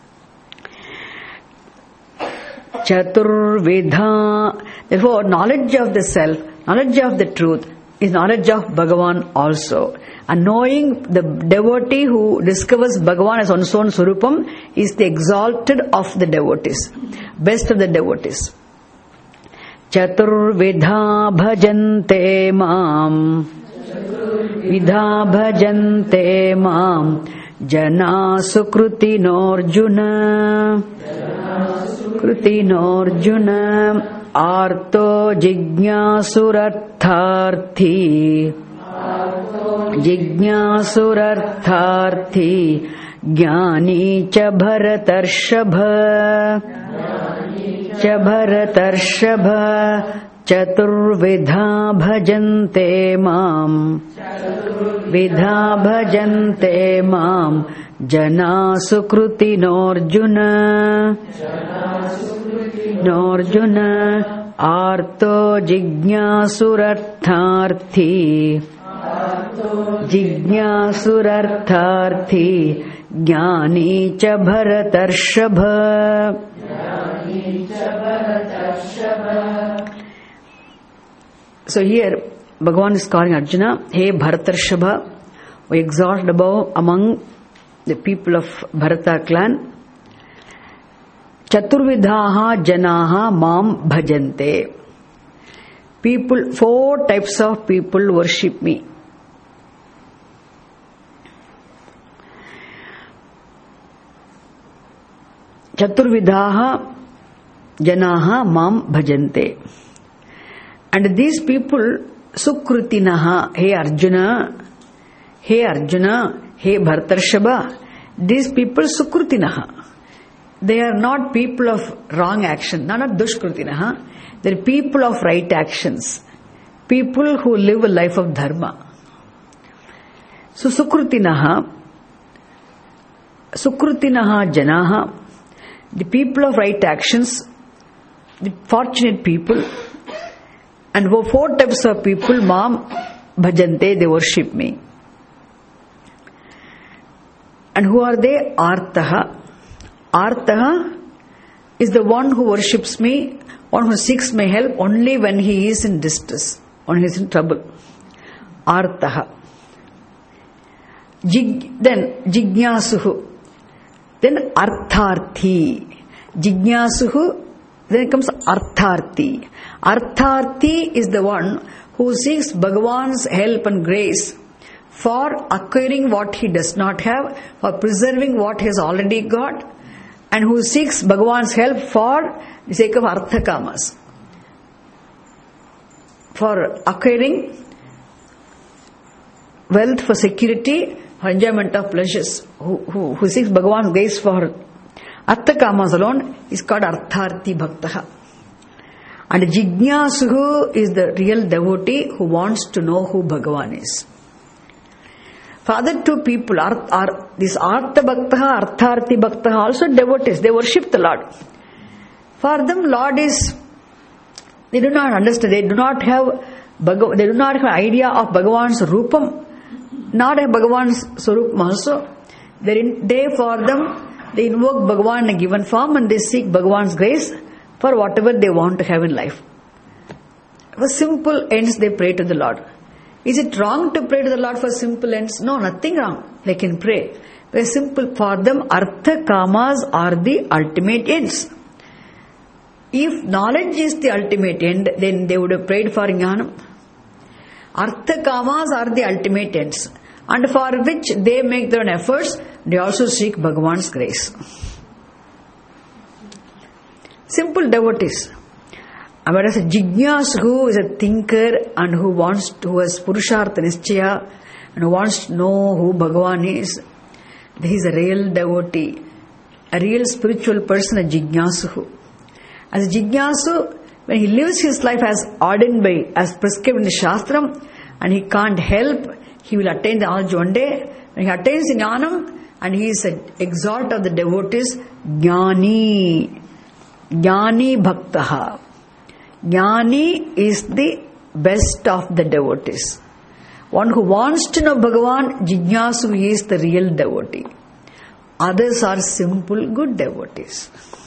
Chaturvidha. Therefore, knowledge of the self, knowledge of the truth is knowledge of Bhagavan also. And knowing the devotee who discovers Bhagavan as one's own Swarupam is the exalted of the devotees, best of the devotees. Chaturvidha bhajante mam, vidha bhajante mam, jana sukruti norjuna, sukruti norjuna, arto jignasurartharthi, jignasurartharthi, jnani cha bharatarshava, cha bharatarshava, chaturvidha bhajante mam, vidha bhajante mam, jana sukruti norjuna, norjuna, arto jignasurartharthi, jignasurartharthi, jnani cha bharatarshava. So here Bhagavan is calling Arjuna, hey Bharatarshava, we exalt above among the people of Bharata clan. Chaturvidhaha janaha mam bhajante. People, four types of people worship me. Chaturvidhaha janaha mam bhajante. And these people, Sukrutinaha, hey Arjuna, hey Arjuna, hey Bharatarshava, these people Sukrutinaha. They are not people of wrong action, not Dushkrutinaha. They are people of right actions. People who live a life of dharma. So Sukrutinaha, Sukrutinaha janaha, the people of right actions, the fortunate people. And four types of people, mam bhajante, they worship me. And who are they? Artaha. Artaha is the one who worships me, one who seeks my help only when he is in distress, when he is in trouble. Artaha. Jig, then Jignasuhu. Then Artharthi. Jignasuhu. Then comes Artharthi. Artharthi is the one who seeks Bhagavan's help and grace for acquiring what he does not have, for preserving what he has already got, and who seeks Bhagavan's help for the sake of Arthakamas, for acquiring wealth, for security, for enjoyment of pleasures, who, who, who seeks Bhagavan's grace for Arthakamas alone is called Artharthi Bhaktaha. And Jignasuhu is the real devotee who wants to know who Bhagavan is. For other two people, are, are this Artha Bhaktaha, Artharthi Bhaktaha, also devotees, they worship the Lord. For them, Lord is, they do not understand, they do not have, Bhagav, they do not have idea of Bhagavan's Rupam, not a Bhagavan's Swarupam also. They, they for them, they invoke Bhagavan in a given form and they seek Bhagavan's grace for whatever they want to have in life. For simple ends, they pray to the Lord. Is it wrong to pray to the Lord for simple ends? No, nothing wrong. They can pray. Very simple. For them, artha kamas are the ultimate ends. If knowledge is the ultimate end, then they would have prayed for jnanam. Artha kamas are the ultimate ends, and for which they make their own efforts. They also seek Bhagavan's grace. Simple devotees. Whereas a jignyas who is a thinker and who wants to, who has purushartha nischaya and who wants to know who Bhagavan is, he is a real devotee, a real spiritual person, a jignasu. As a jignasu, when he lives his life as ordained by, as prescribed in the Shastram, and he can't help, he will attain the knowledge one day. When he attains the jnanam, and he is an exalt of the devotees, jnani, jnani bhaktaha. Jnani is the best of the devotees. One who wants to know Bhagavan, jignasu is the real devotee. Others are simple, good devotees.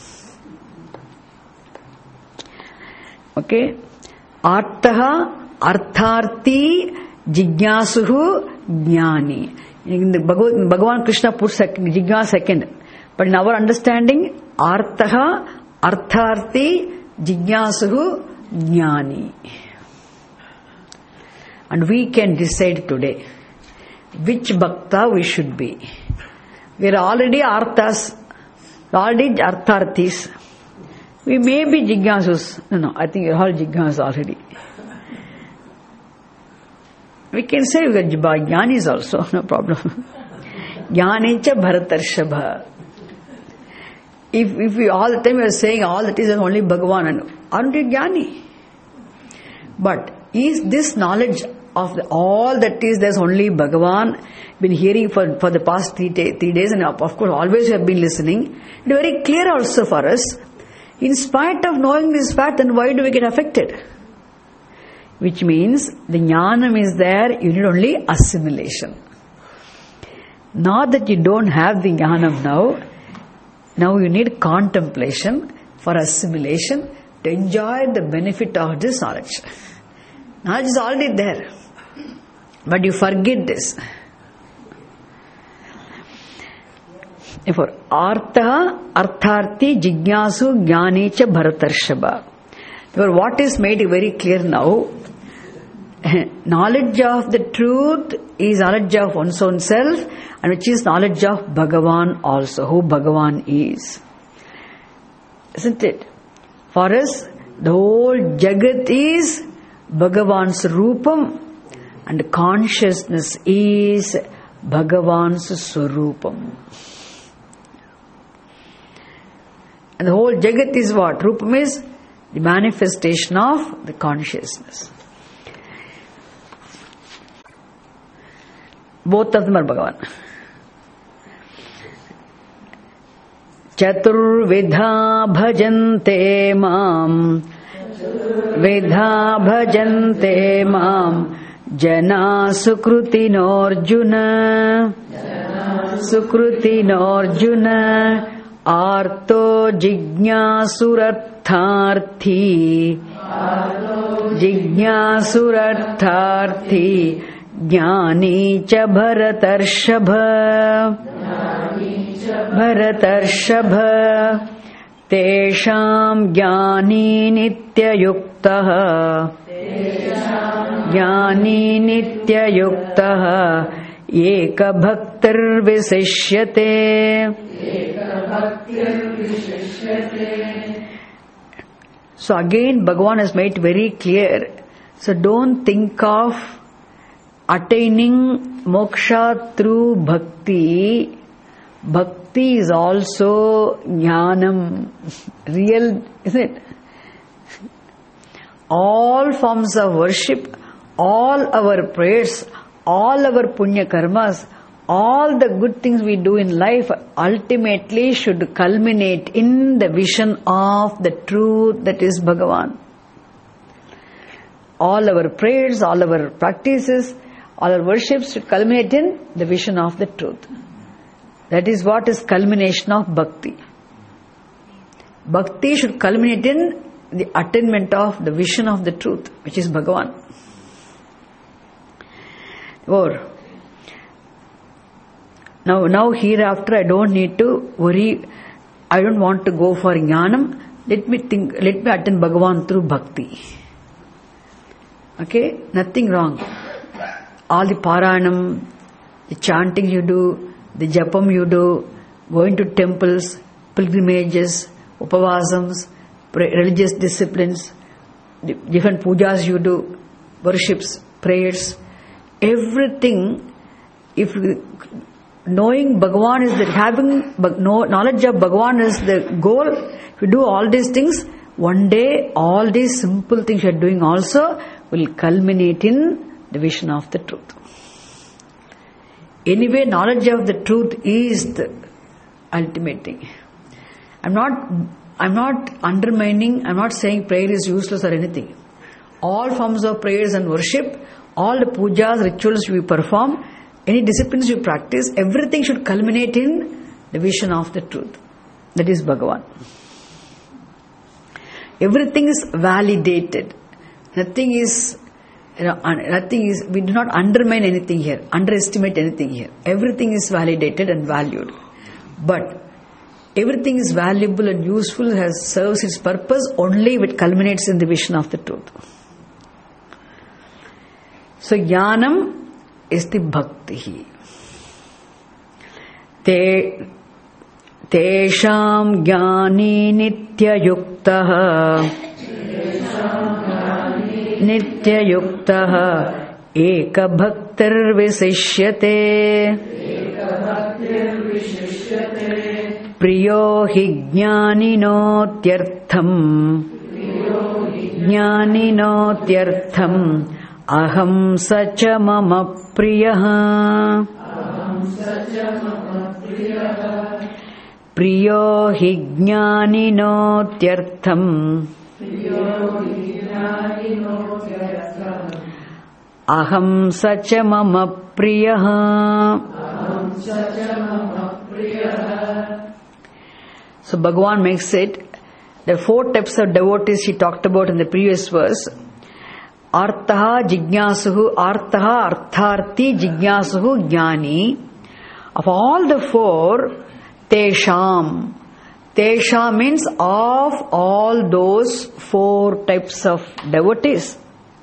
Okay? Artaha, artharti, jignasuhu, jnani. In the Bhagavan, Bhagavan Krishna puts second, jigna second. But in our understanding, artaha, artharti, jignasuhu, jnani. And we can decide today which bhakta we should be. We are already arthas, already artharthis. We may be jignasus. No, no, I think we are all jignas already. We can say we are jnanis also, no problem. Jnani cha bharatarshabha. If, if we all the time we are saying all that is only Bhagavan, aren't we jnani? But is this knowledge of the, all that is there's only Bhagavan, been hearing for, for the past three, day, three days and of course always we have been listening, it's very clear also for us. In spite of knowing this fact, then why do we get affected? Which means the jnanam is there, you need only assimilation. Not that you don't have the jnanam now, now you need contemplation for assimilation to enjoy the benefit of this knowledge. Knowledge is already there, but you forget this. Therefore, artha, artharti, jignasu, jnani cha bharatarshaba. Therefore, what is made very clear now, knowledge of the truth is knowledge of one's own self, and which is knowledge of Bhagavan also, who Bhagavan is. Isn't it? For us, the whole Jagat is Bhagavan's Rupam, and consciousness is Bhagavan's Swarupam. And the whole Jagat is what? Rupam is the manifestation of the consciousness. Both of them are Bhagavan. Chaturvidha bhajante mam, vidha bhajante mam, jana sukrutinarjuna, sukrutinarjuna, arto jignasurartharthi, jignasurartharthi, jnani cha bharatarshaba, bharatarshaba, tesham jnani nityayuktaha, jnani nityayuktaha, eka bhaktir visishyate. So again, Bhagavan has made very clear. So don't think of attaining moksha through bhakti. Bhakti is also jnanam, real, isn't it? All forms of worship, all our prayers, all our punya karmas, all the good things we do in life ultimately should culminate in the vision of the truth that is Bhagavan. All our prayers, all our practices, all our worships should culminate in the vision of the truth. That is what is culmination of bhakti. Bhakti should culminate in the attainment of the vision of the truth, which is Bhagavan. Or Now, now hereafter I don't need to worry. I don't want to go for jnanam. Let me think, let me attend Bhagavan through bhakti. Okay? Nothing wrong. All the paranam, the chanting you do, the japam you do, going to temples, pilgrimages, upavasams, religious disciplines, different pujas you do, worships, prayers, everything, if knowing Bhagavan is the, having knowledge of Bhagavan is the goal, if you do all these things, one day all these simple things you are doing also will culminate in the vision of the truth. Anyway, knowledge of the truth is the ultimate thing. I'm not, I'm not undermining, I'm not saying prayer is useless or anything. All forms of prayers and worship, all the pujas, rituals we perform, any disciplines you practice, everything should culminate in the vision of the truth. That is Bhagavan. Everything is validated. Nothing is, you know, nothing is, we do not undermine anything here, underestimate anything here. Everything is validated and valued. But everything is valuable and useful, has serves its purpose only if it culminates in the vision of the truth. So jnanam is the bhakti. Te tesham jnani nitya yuktaha nitya yuktaha eka bhaktir visishyate priyo hi jnaninotyartham jnaninotyartham aham sacha mama priyaha priyo hi jnaninotyartham aham sacha mama priyaha. So Bhagavan makes it, the four types of devotees he talked about in the previous verse. Arthaha jignasuhu, arthaha artharti jignasuhu jnani. Of all the four, tesham. Tesham means of all those four types of devotees.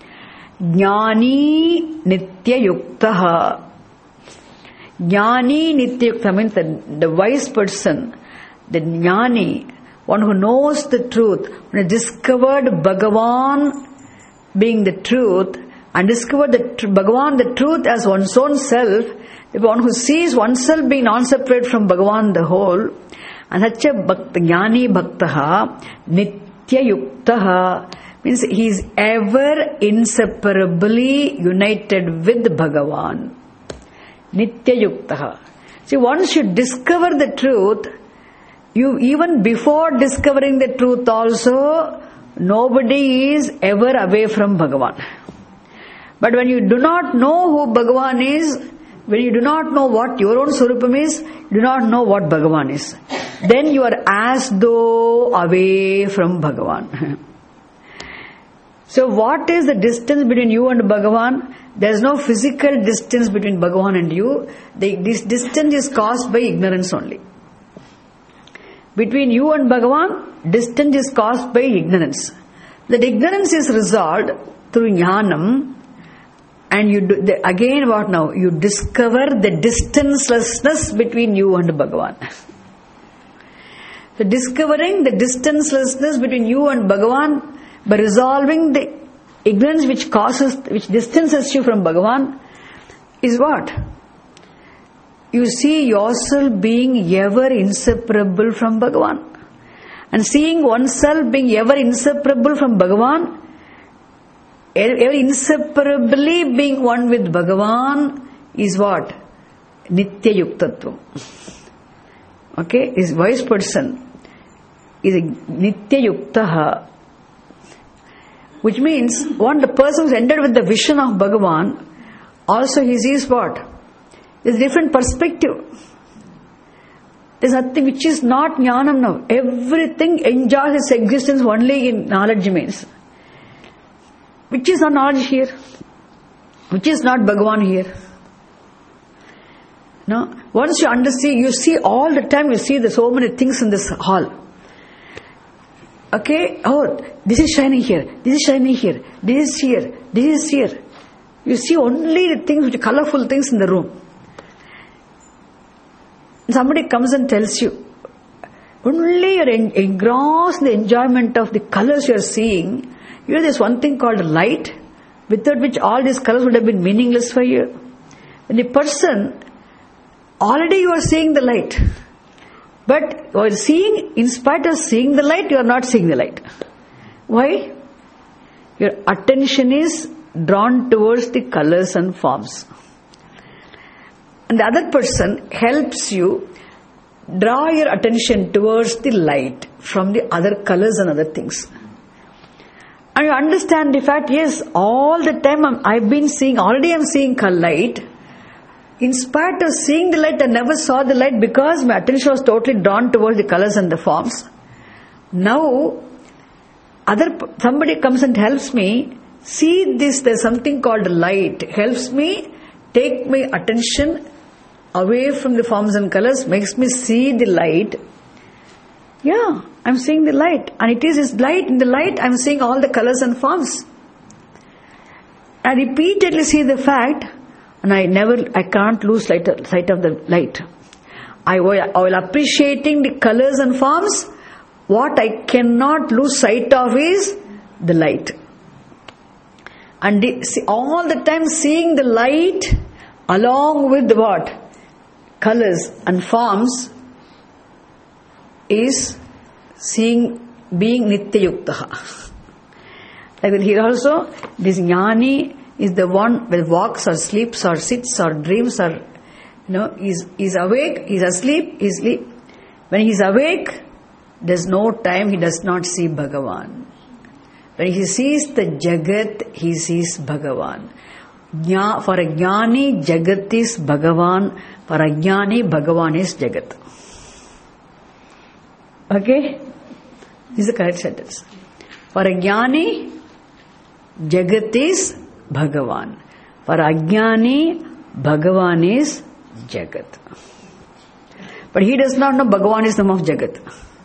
Jnani nitya yuktaha. Jnani nitya yuktaha means the, the wise person, the jnani, one who knows the truth, who has discovered Bhagavan being the truth and discovered the tr- Bhagavan the truth as one's own self, the one who sees oneself being non-separate from Bhagavan the whole, and such a bhakta, jnani bhaktaha, nitya yuktaha, means he is ever inseparably united with Bhagavan. Nitya yuktaha. See, once you discover the truth, you even before discovering the truth also, nobody is ever away from Bhagavan. But when you do not know who Bhagavan is, when you do not know what your own Swarupam is, you do not know what Bhagavan is, then you are as though away from Bhagavan. So what is the distance between you and Bhagavan? There is no physical distance between Bhagavan and you. The, this distance is caused by ignorance only. Between you and Bhagavan, distance is caused by ignorance. That ignorance is resolved through jnanam, and you do, the, again what now? You discover the distancelessness between you and Bhagavan. So discovering the distancelessness between you and Bhagavan by resolving the ignorance which causes, which distances you from Bhagavan is what? You see yourself being ever inseparable from Bhagavan. And seeing oneself being ever inseparable from Bhagavan, ever inseparably being one with Bhagavan is what? Nitya yuktatvam. Okay, this wise person is a nitya yuktaha, which means one, the person who's ended with the vision of Bhagavan, also he sees what? There's a different perspective. There's nothing which is not jnanam now. Everything enjoys its existence only in knowledge means. Which is not knowledge here? Which is not Bhagavan here? No? Once you understand, you see all the time, you see the so many things in this hall. Okay? Oh, this is shining here, this is shining here, this is here, this is here. You see only the things, which are colorful things in the room. Somebody comes and tells you, only you're engrossed in the enjoyment of the colors you're seeing. You know, there's one thing called light, without which all these colors would have been meaningless for you. When the person, already you are seeing the light. But while seeing, in spite of seeing the light, you are not seeing the light. Why? Your attention is drawn towards the colors and forms. And the other person helps you draw your attention towards the light from the other colors and other things. And you understand the fact, yes, all the time I'm, I've been seeing, already I'm seeing light. In spite of seeing the light, I never saw the light because my attention was totally drawn towards the colors and the forms. Now, other somebody comes and helps me see this, there's something called light, helps me take my attention away from the forms and colors, makes me see the light. Yeah, I'm seeing the light, and it is this light. In the light, I'm seeing all the colors and forms. I repeatedly see the fact, and I never, I can't lose sight of, sight of the light. I will, I will appreciating the colors and forms. What I cannot lose sight of is the light. And the, see, all the time seeing the light along with what? Colors and forms is seeing, being Nitya-yuktaha. Like here also, this jnani is the one that walks or sleeps or sits or dreams or, you know, is is awake, he's asleep, he's sleep. When he's awake, there's no time he does not see Bhagavan. When he sees the Jagat, he sees Bhagavan. For a jnani, Jagat is Bhagavan. For a jnani, Bhagavan is Jagat. Okay? This is the correct sentence. For a jnani, Jagat is Bhagavan. For ajnani, Bhagavan is Jagat. But he does not know Bhagavan is the name of Jagat.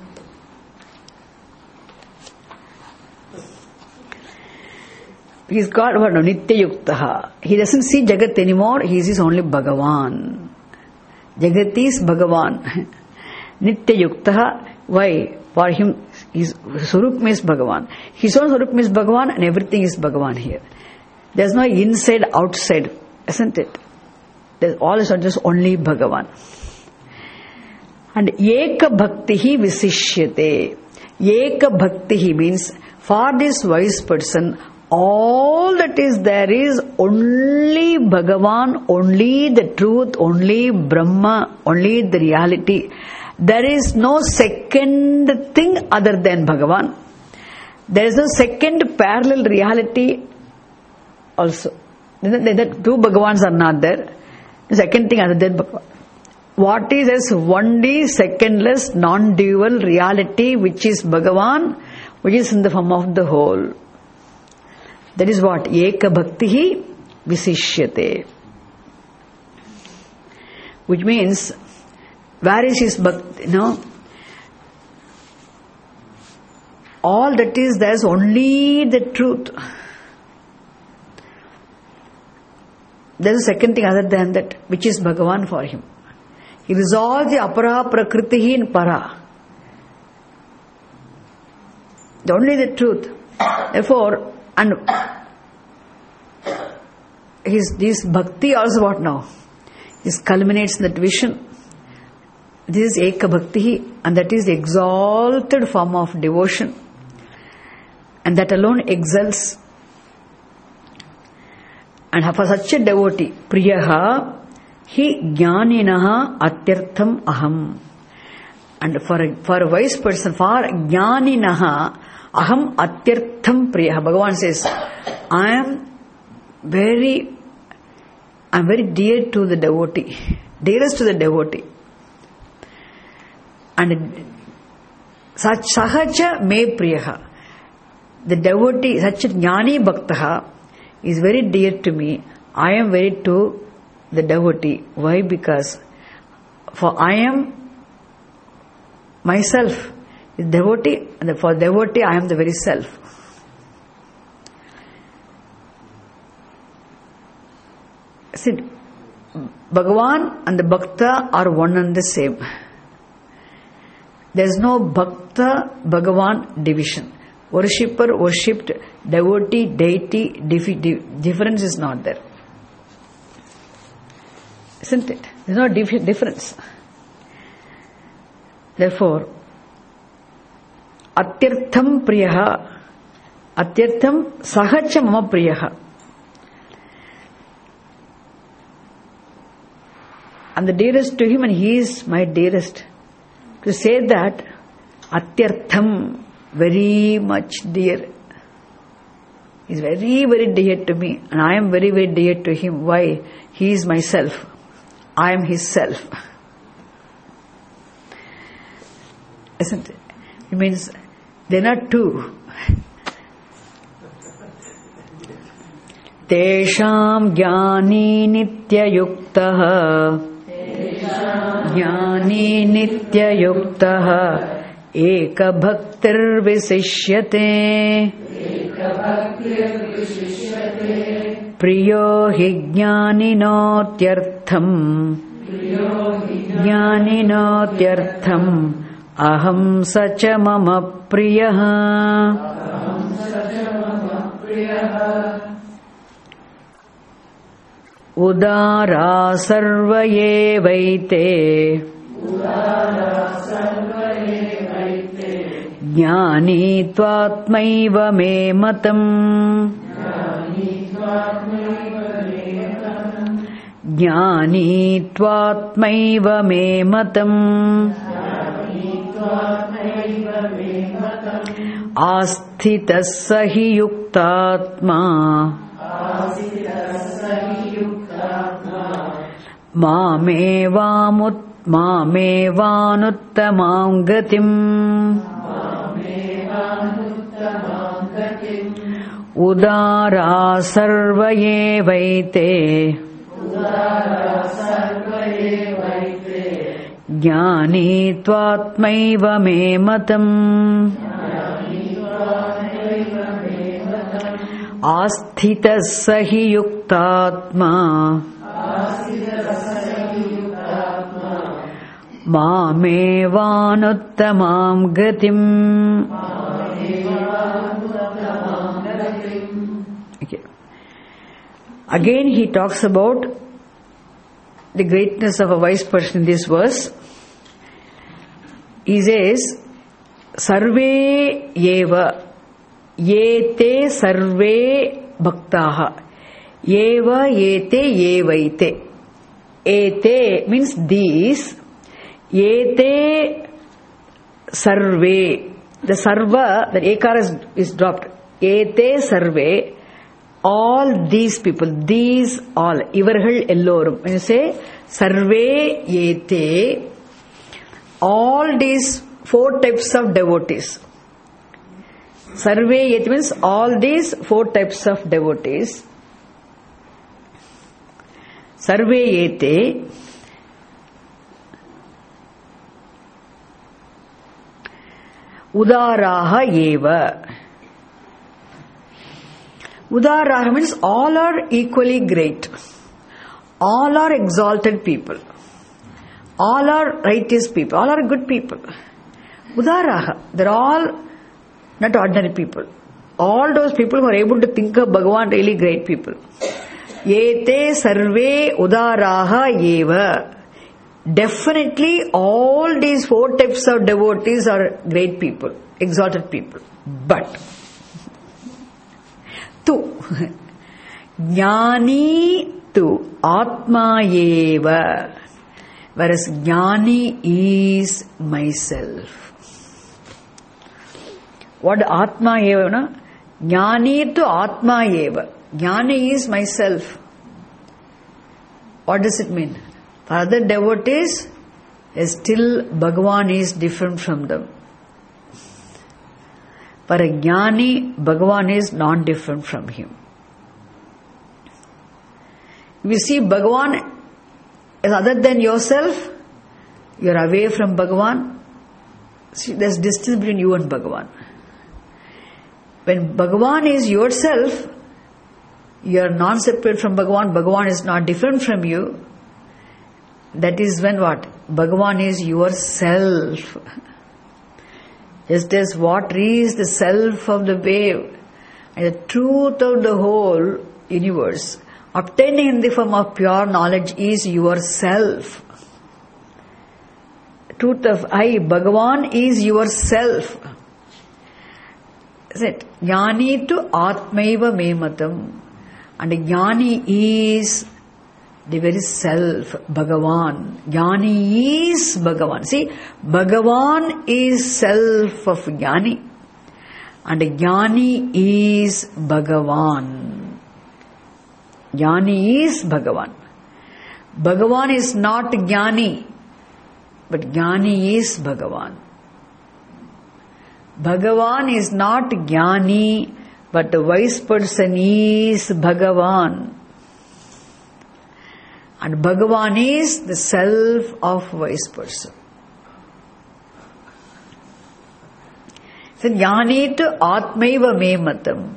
He's got what? Nitya-yuktaha. He doesn't see Jagat anymore, he sees only Bhagavan. Jagat is Bhagavan. Nitya-yuktaha. Why? For him, his Swarup is Bhagavan. His own Swarup is Bhagavan, and everything is Bhagavan here. There's no inside, outside, isn't it? There's all is just only Bhagavan. And Eka Bhaktihi Visishyate. Eka Bhaktihi means, for this wise person, all that is there is only Bhagavan, only the truth, only Brahma, only the reality. There is no second thing other than Bhagavan. There is no second parallel reality also. The two Bhagavans are not there. The second thing other than Bhagavan. What is as only secondless, non-dual reality, which is Bhagavan, which is in the form of the whole. That is what? Eka Bhaktihi Visishyate. Which means, where is his bhakti? You know, all that is, there is only the truth. There is a second thing other than that, which is Bhagavan for him. He resolves the apara prakritihi in para. The only the truth. Therefore, and his this bhakti also what now? This culminates in that vision. This is Eka Bhakti, and that is the exalted form of devotion. And that alone excels. And for such a devotee, Priyaha, Hi Jnaninaha Atyartham Aham. And for a, for a wise person, for Jnaninaha Aham Atyartham Priyaha. Bhagavan says, I am very, I am very dear to the devotee, dearest to the devotee. And such sahaja me priyaha. The devotee, such a jnani bhaktaha, is very dear to me. I am very to the devotee. Why? Because For I am myself is devotee, and for devotee I am the very self. See, Bhagavan and the Bhakta are one and the same. There is no Bhakta Bhagavan division. Worshipper, worshipped, devotee, deity, dif- difference is not there. Isn't it? There is no dif- difference. Therefore, Atyartham Priyaha, Atyartham Sahacha Mama Priyaha. I'm the dearest to him and he is my dearest. To say that, Atyartham, very much dear. He's very, very dear to me and I am very, very dear to him. Why? He is myself. I am his self. Isn't it? It means they're not two. Tesham jnani nitya yuktaha Jnani nitya yuktaha Eka bhaktir visishyate Priyo hi jnaninotyartham Jnaninotyartham Aham sacha mama priyaha Udara sarvaye vaite Jnani tvatmaiva me matam Jnani tvatmaiva me matam Asthitas sahi yuktatma Mamevamut Mamevannuttamam gatim Udara sarvaye vaite Jnani tvatmaiva me matam Asthitas sahi yuktatma Mamevannuttamam gatim. Okay. Again he talks about the greatness of a wise person in this verse. He says, Sarve yeva Yete sarve bhaktaha Yeva yete yevaite. Ete means these. Yete sarve. The sarva, the ekara is, is dropped. Ete sarve. All these people. These all. Ivargal ellorum. When you say sarve yete, all these four types of devotees. Sarve yete means all these four types of devotees. Sarve yete Udaraha eva. Udaraha means all are equally great. All are exalted people. All are righteous people. All are good people. Udaraha. They're all not ordinary people. All those people who are able to think of Bhagavan, really great people. Yete sarve udaraha eva. Definitely all these four types of devotees are great people, exalted people. But tu jnani tu atma eva, whereas jnani is myself. What atma eva? No? Jnani tu atma eva. Jnani is myself. What does it mean? For other devotees, still Bhagavan is different from them. For a jnani, Bhagavan is non-different from him. If you see Bhagavan as other than yourself, you are away from Bhagavan. See, there's distance between you and Bhagavan. When Bhagavan is yourself, you are non-separate from Bhagavan. Bhagavan is not different from you. That is when what? Bhagavan is yourself. Just as water is the self of the wave and the truth of the whole universe, obtaining in the form of pure knowledge is yourself. Truth of I, Bhagavan is yourself. Is it? Jnani tu atmaiva me matam. And Jnani is the very self, Bhagavan. Jnani is Bhagavan. See, Bhagavan is self of Jnani. And Jnani is Bhagavan. Jnani is Bhagavan. Bhagavan is not Jnani, but Jnani is Bhagavan. Bhagavan is not Jnani, but the wise person is Bhagavan. And Bhagavan is the self of wise person. So, Jnani tu atmaiva me matam.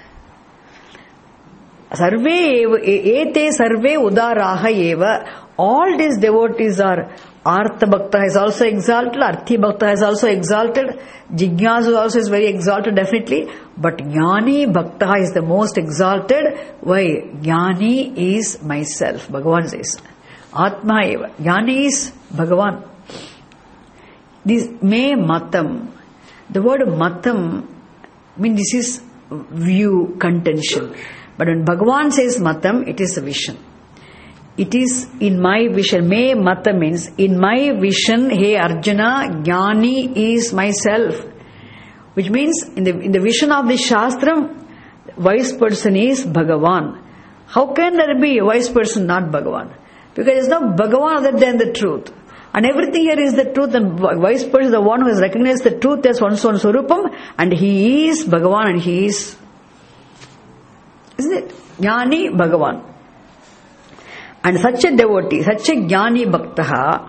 Sarve ete sarve udaraha eva. All these devotees are Artha Bhakta is also exalted, Arthi Bhakta is also exalted, Jignasu also is very exalted definitely, but Jnani Bhakta is the most exalted. Why? Jnani is myself, Bhagavan says. Atma eva. Jnani is Bhagavan. This me matam. The word matam means this is view, contention. But when Bhagavan says matam, it is a vision. It is in my vision. Me mata means in my vision, hey Arjuna, Jnani is myself. Which means in the in the vision of the Shastram, wise person is Bhagavan. How can there be a wise person not Bhagavan? Because there is no Bhagavan other than the truth. And everything here is the truth, and wise person is the one who has recognized the truth as one's own Swarupam, and he is Bhagavan and he is, isn't it? Jnani Bhagavan. And such a devotee, such a Jnani Bhaktaha,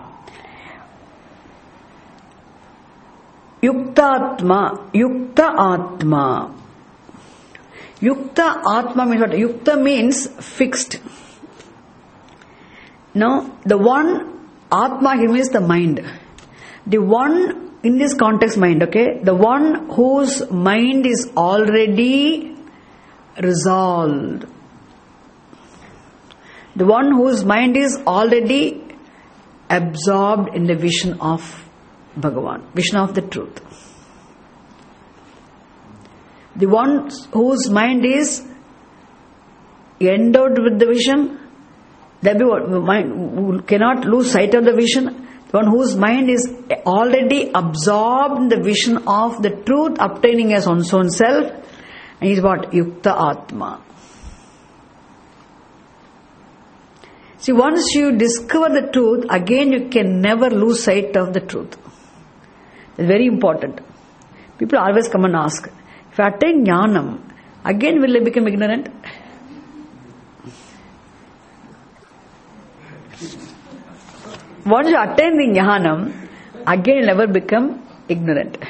Yukta Yukta Atma. Yukta Atma means what? Yukta means fixed. Now, the one, Atma here means the mind. The one, in this context mind, okay, the one whose mind is already resolved. The one whose mind is already absorbed in the vision of Bhagavan, vision of the truth. The one whose mind is endowed with the vision, that be what mind who cannot lose sight of the vision. The one whose mind is already absorbed in the vision of the truth, obtaining as one's own self, and is what? Yukta Atma. See, once you discover the truth, again you can never lose sight of the truth. It's very important. People always come and ask, if I attain jnanam, again will I become ignorant? Once you attain the jnanam, again you never become ignorant.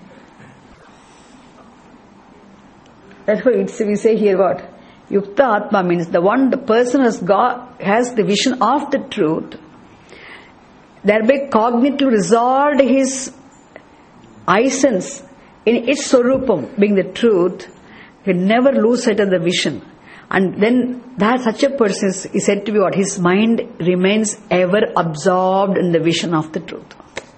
That's why it's, we say here what? Yukta Atma means the one, the person has got, has the vision of the truth, thereby cognitively resolved his essence in its Swarupam, being the truth, can never lose sight of the vision. And then that such a person is, is said to be what? His mind remains ever absorbed in the vision of the truth.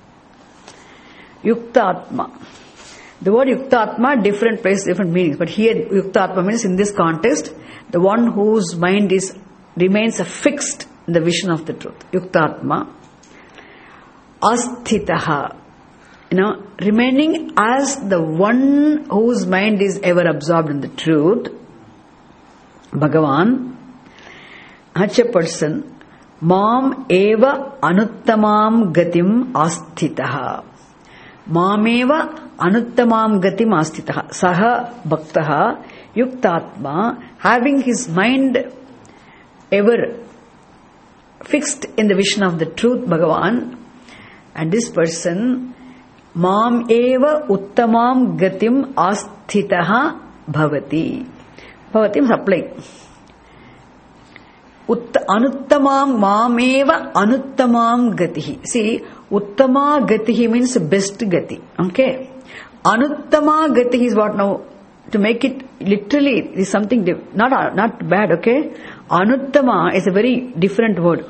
Yukta Atma. The word Yukta Atma, different places, different meanings. But here Yukta Atma means in this context, the one whose mind is remains fixed in the vision of the truth. Yukta Atma. Asthitaha. You know, remaining as the one whose mind is ever absorbed in the truth. Bhagavan. Such a person. Mam eva anuttamam gatim asthitaha. Mameva anuttamam gatim astitaha. Saha bhaktaha yuktatma, having his mind ever fixed in the vision of the truth, Bhagavan, And this person, Mam eva uttamam gatim asthitaha bhavati. Bhavati means applying. Ut, anuttamam mameva anuttamam gatihi. See, uttama gatihi means best gati. Okay. Anuttama gatihi is what now? To make it literally, it is something diff- not not bad. Okay. Anuttama is a very different word.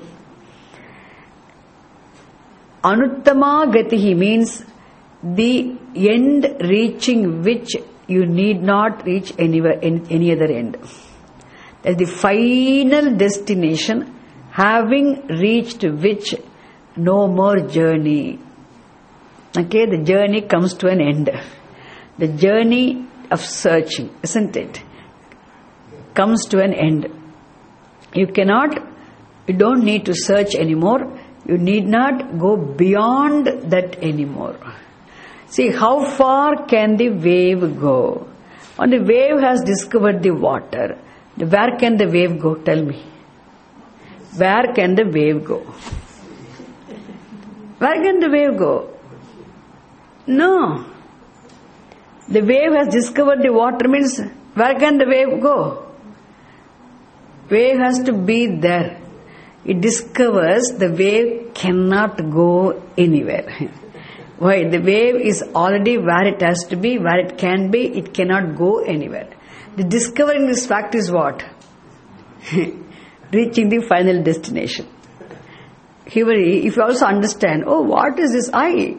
Anuttama gatihi means the end reaching which you need not reach anywhere in any other end. That is the final destination, having reached which no more journey. Okay, the journey comes to an end. The journey of searching, isn't it, comes to an end. You cannot, you don't need to search anymore. You need not go beyond that anymore. See, how far can the wave go? When the wave has discovered the water, where can the wave go? Tell me. Where can the wave go? Where can the wave go? No. The wave has discovered the water means, where can the wave go? Wave has to be there. It discovers the wave cannot go anywhere. Why? The wave is already where it has to be, where it can be, it cannot go anywhere. The discovering this fact is what? Reaching the final destination. Here, if you also understand, oh, what is this I?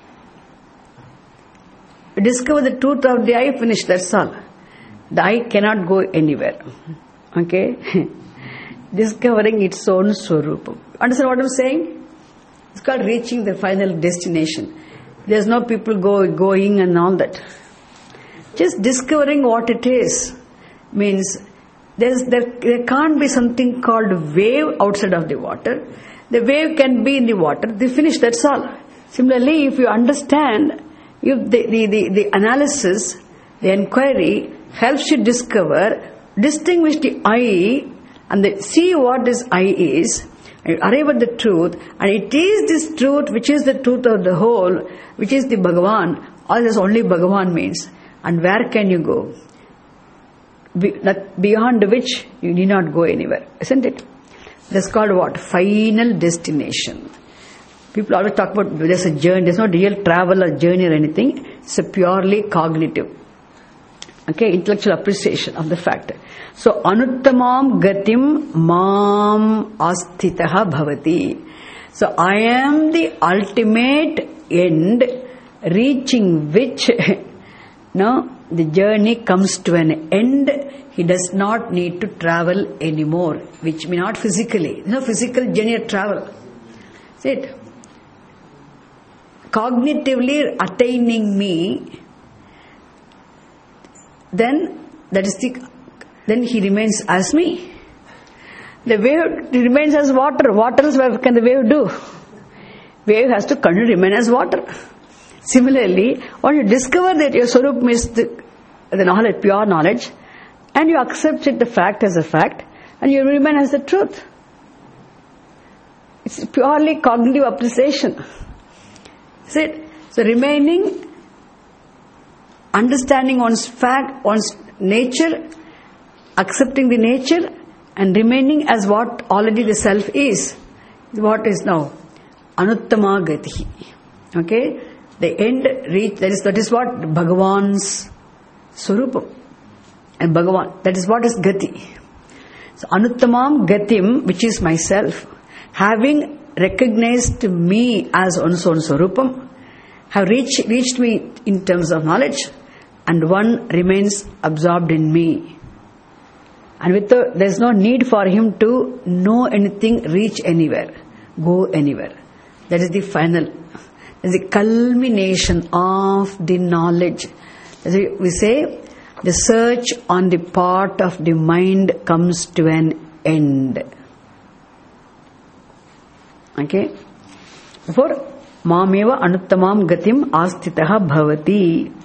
You discover the truth of the I, finish, that's all. The I cannot go anywhere. Okay? Discovering its own swarupam. Understand what I'm saying? It's called reaching the final destination. There's no people go going and all that. Just discovering what it is means there's, there, there can't be something called wave outside of the water. The wave can be in the water. They finish, that's all. Similarly, if you understand, if the, the, the, the analysis, the inquiry helps you discover, distinguish the I and the, see what this I is, and arrive at the truth, and it is this truth which is the truth of the whole, which is the Bhagavan. All this only Bhagavan means. And where can you go? Be, that beyond which you need not go anywhere, isn't it? That's called what? Final destination. People always talk about there's a journey. There's no real travel or journey or anything. It's a purely cognitive, okay, intellectual appreciation of the fact. So, anuttamam gatim mam asthitaha bhavati. So, I am the ultimate end, reaching which, no, the journey comes to an end. He does not need to travel anymore, which means not physically. No physical journey or travel. See it? Cognitively attaining me, then that is the, then he remains as me. The wave remains as water. What else can the wave do? Wave has to continue to remain as water. Similarly, when you discover that your Swarup is the, the knowledge, pure knowledge, and you accept it, the fact as a fact, and you remain as the truth. It's purely cognitive appreciation. Is it? So remaining, understanding one's fact, one's nature, accepting the nature, and remaining as what already the self is. What is now? Anuttama gatihi. Okay? The end reach, that is, that is what Bhagavan's Swarupam. And Bhagavan, that is what is gati. So Anuttamam gatim, which is myself, having recognized me as one's own Swarupam, have reached, reached me in terms of knowledge, and one remains absorbed in me. And with the, there is no need for him to know anything, reach anywhere, go anywhere. That is the final, that is the culmination of the knowledge. As we say, the search on the part of the mind comes to an end. Okay? Therefore, mameva anuttamam gatim asthitaha bhavati.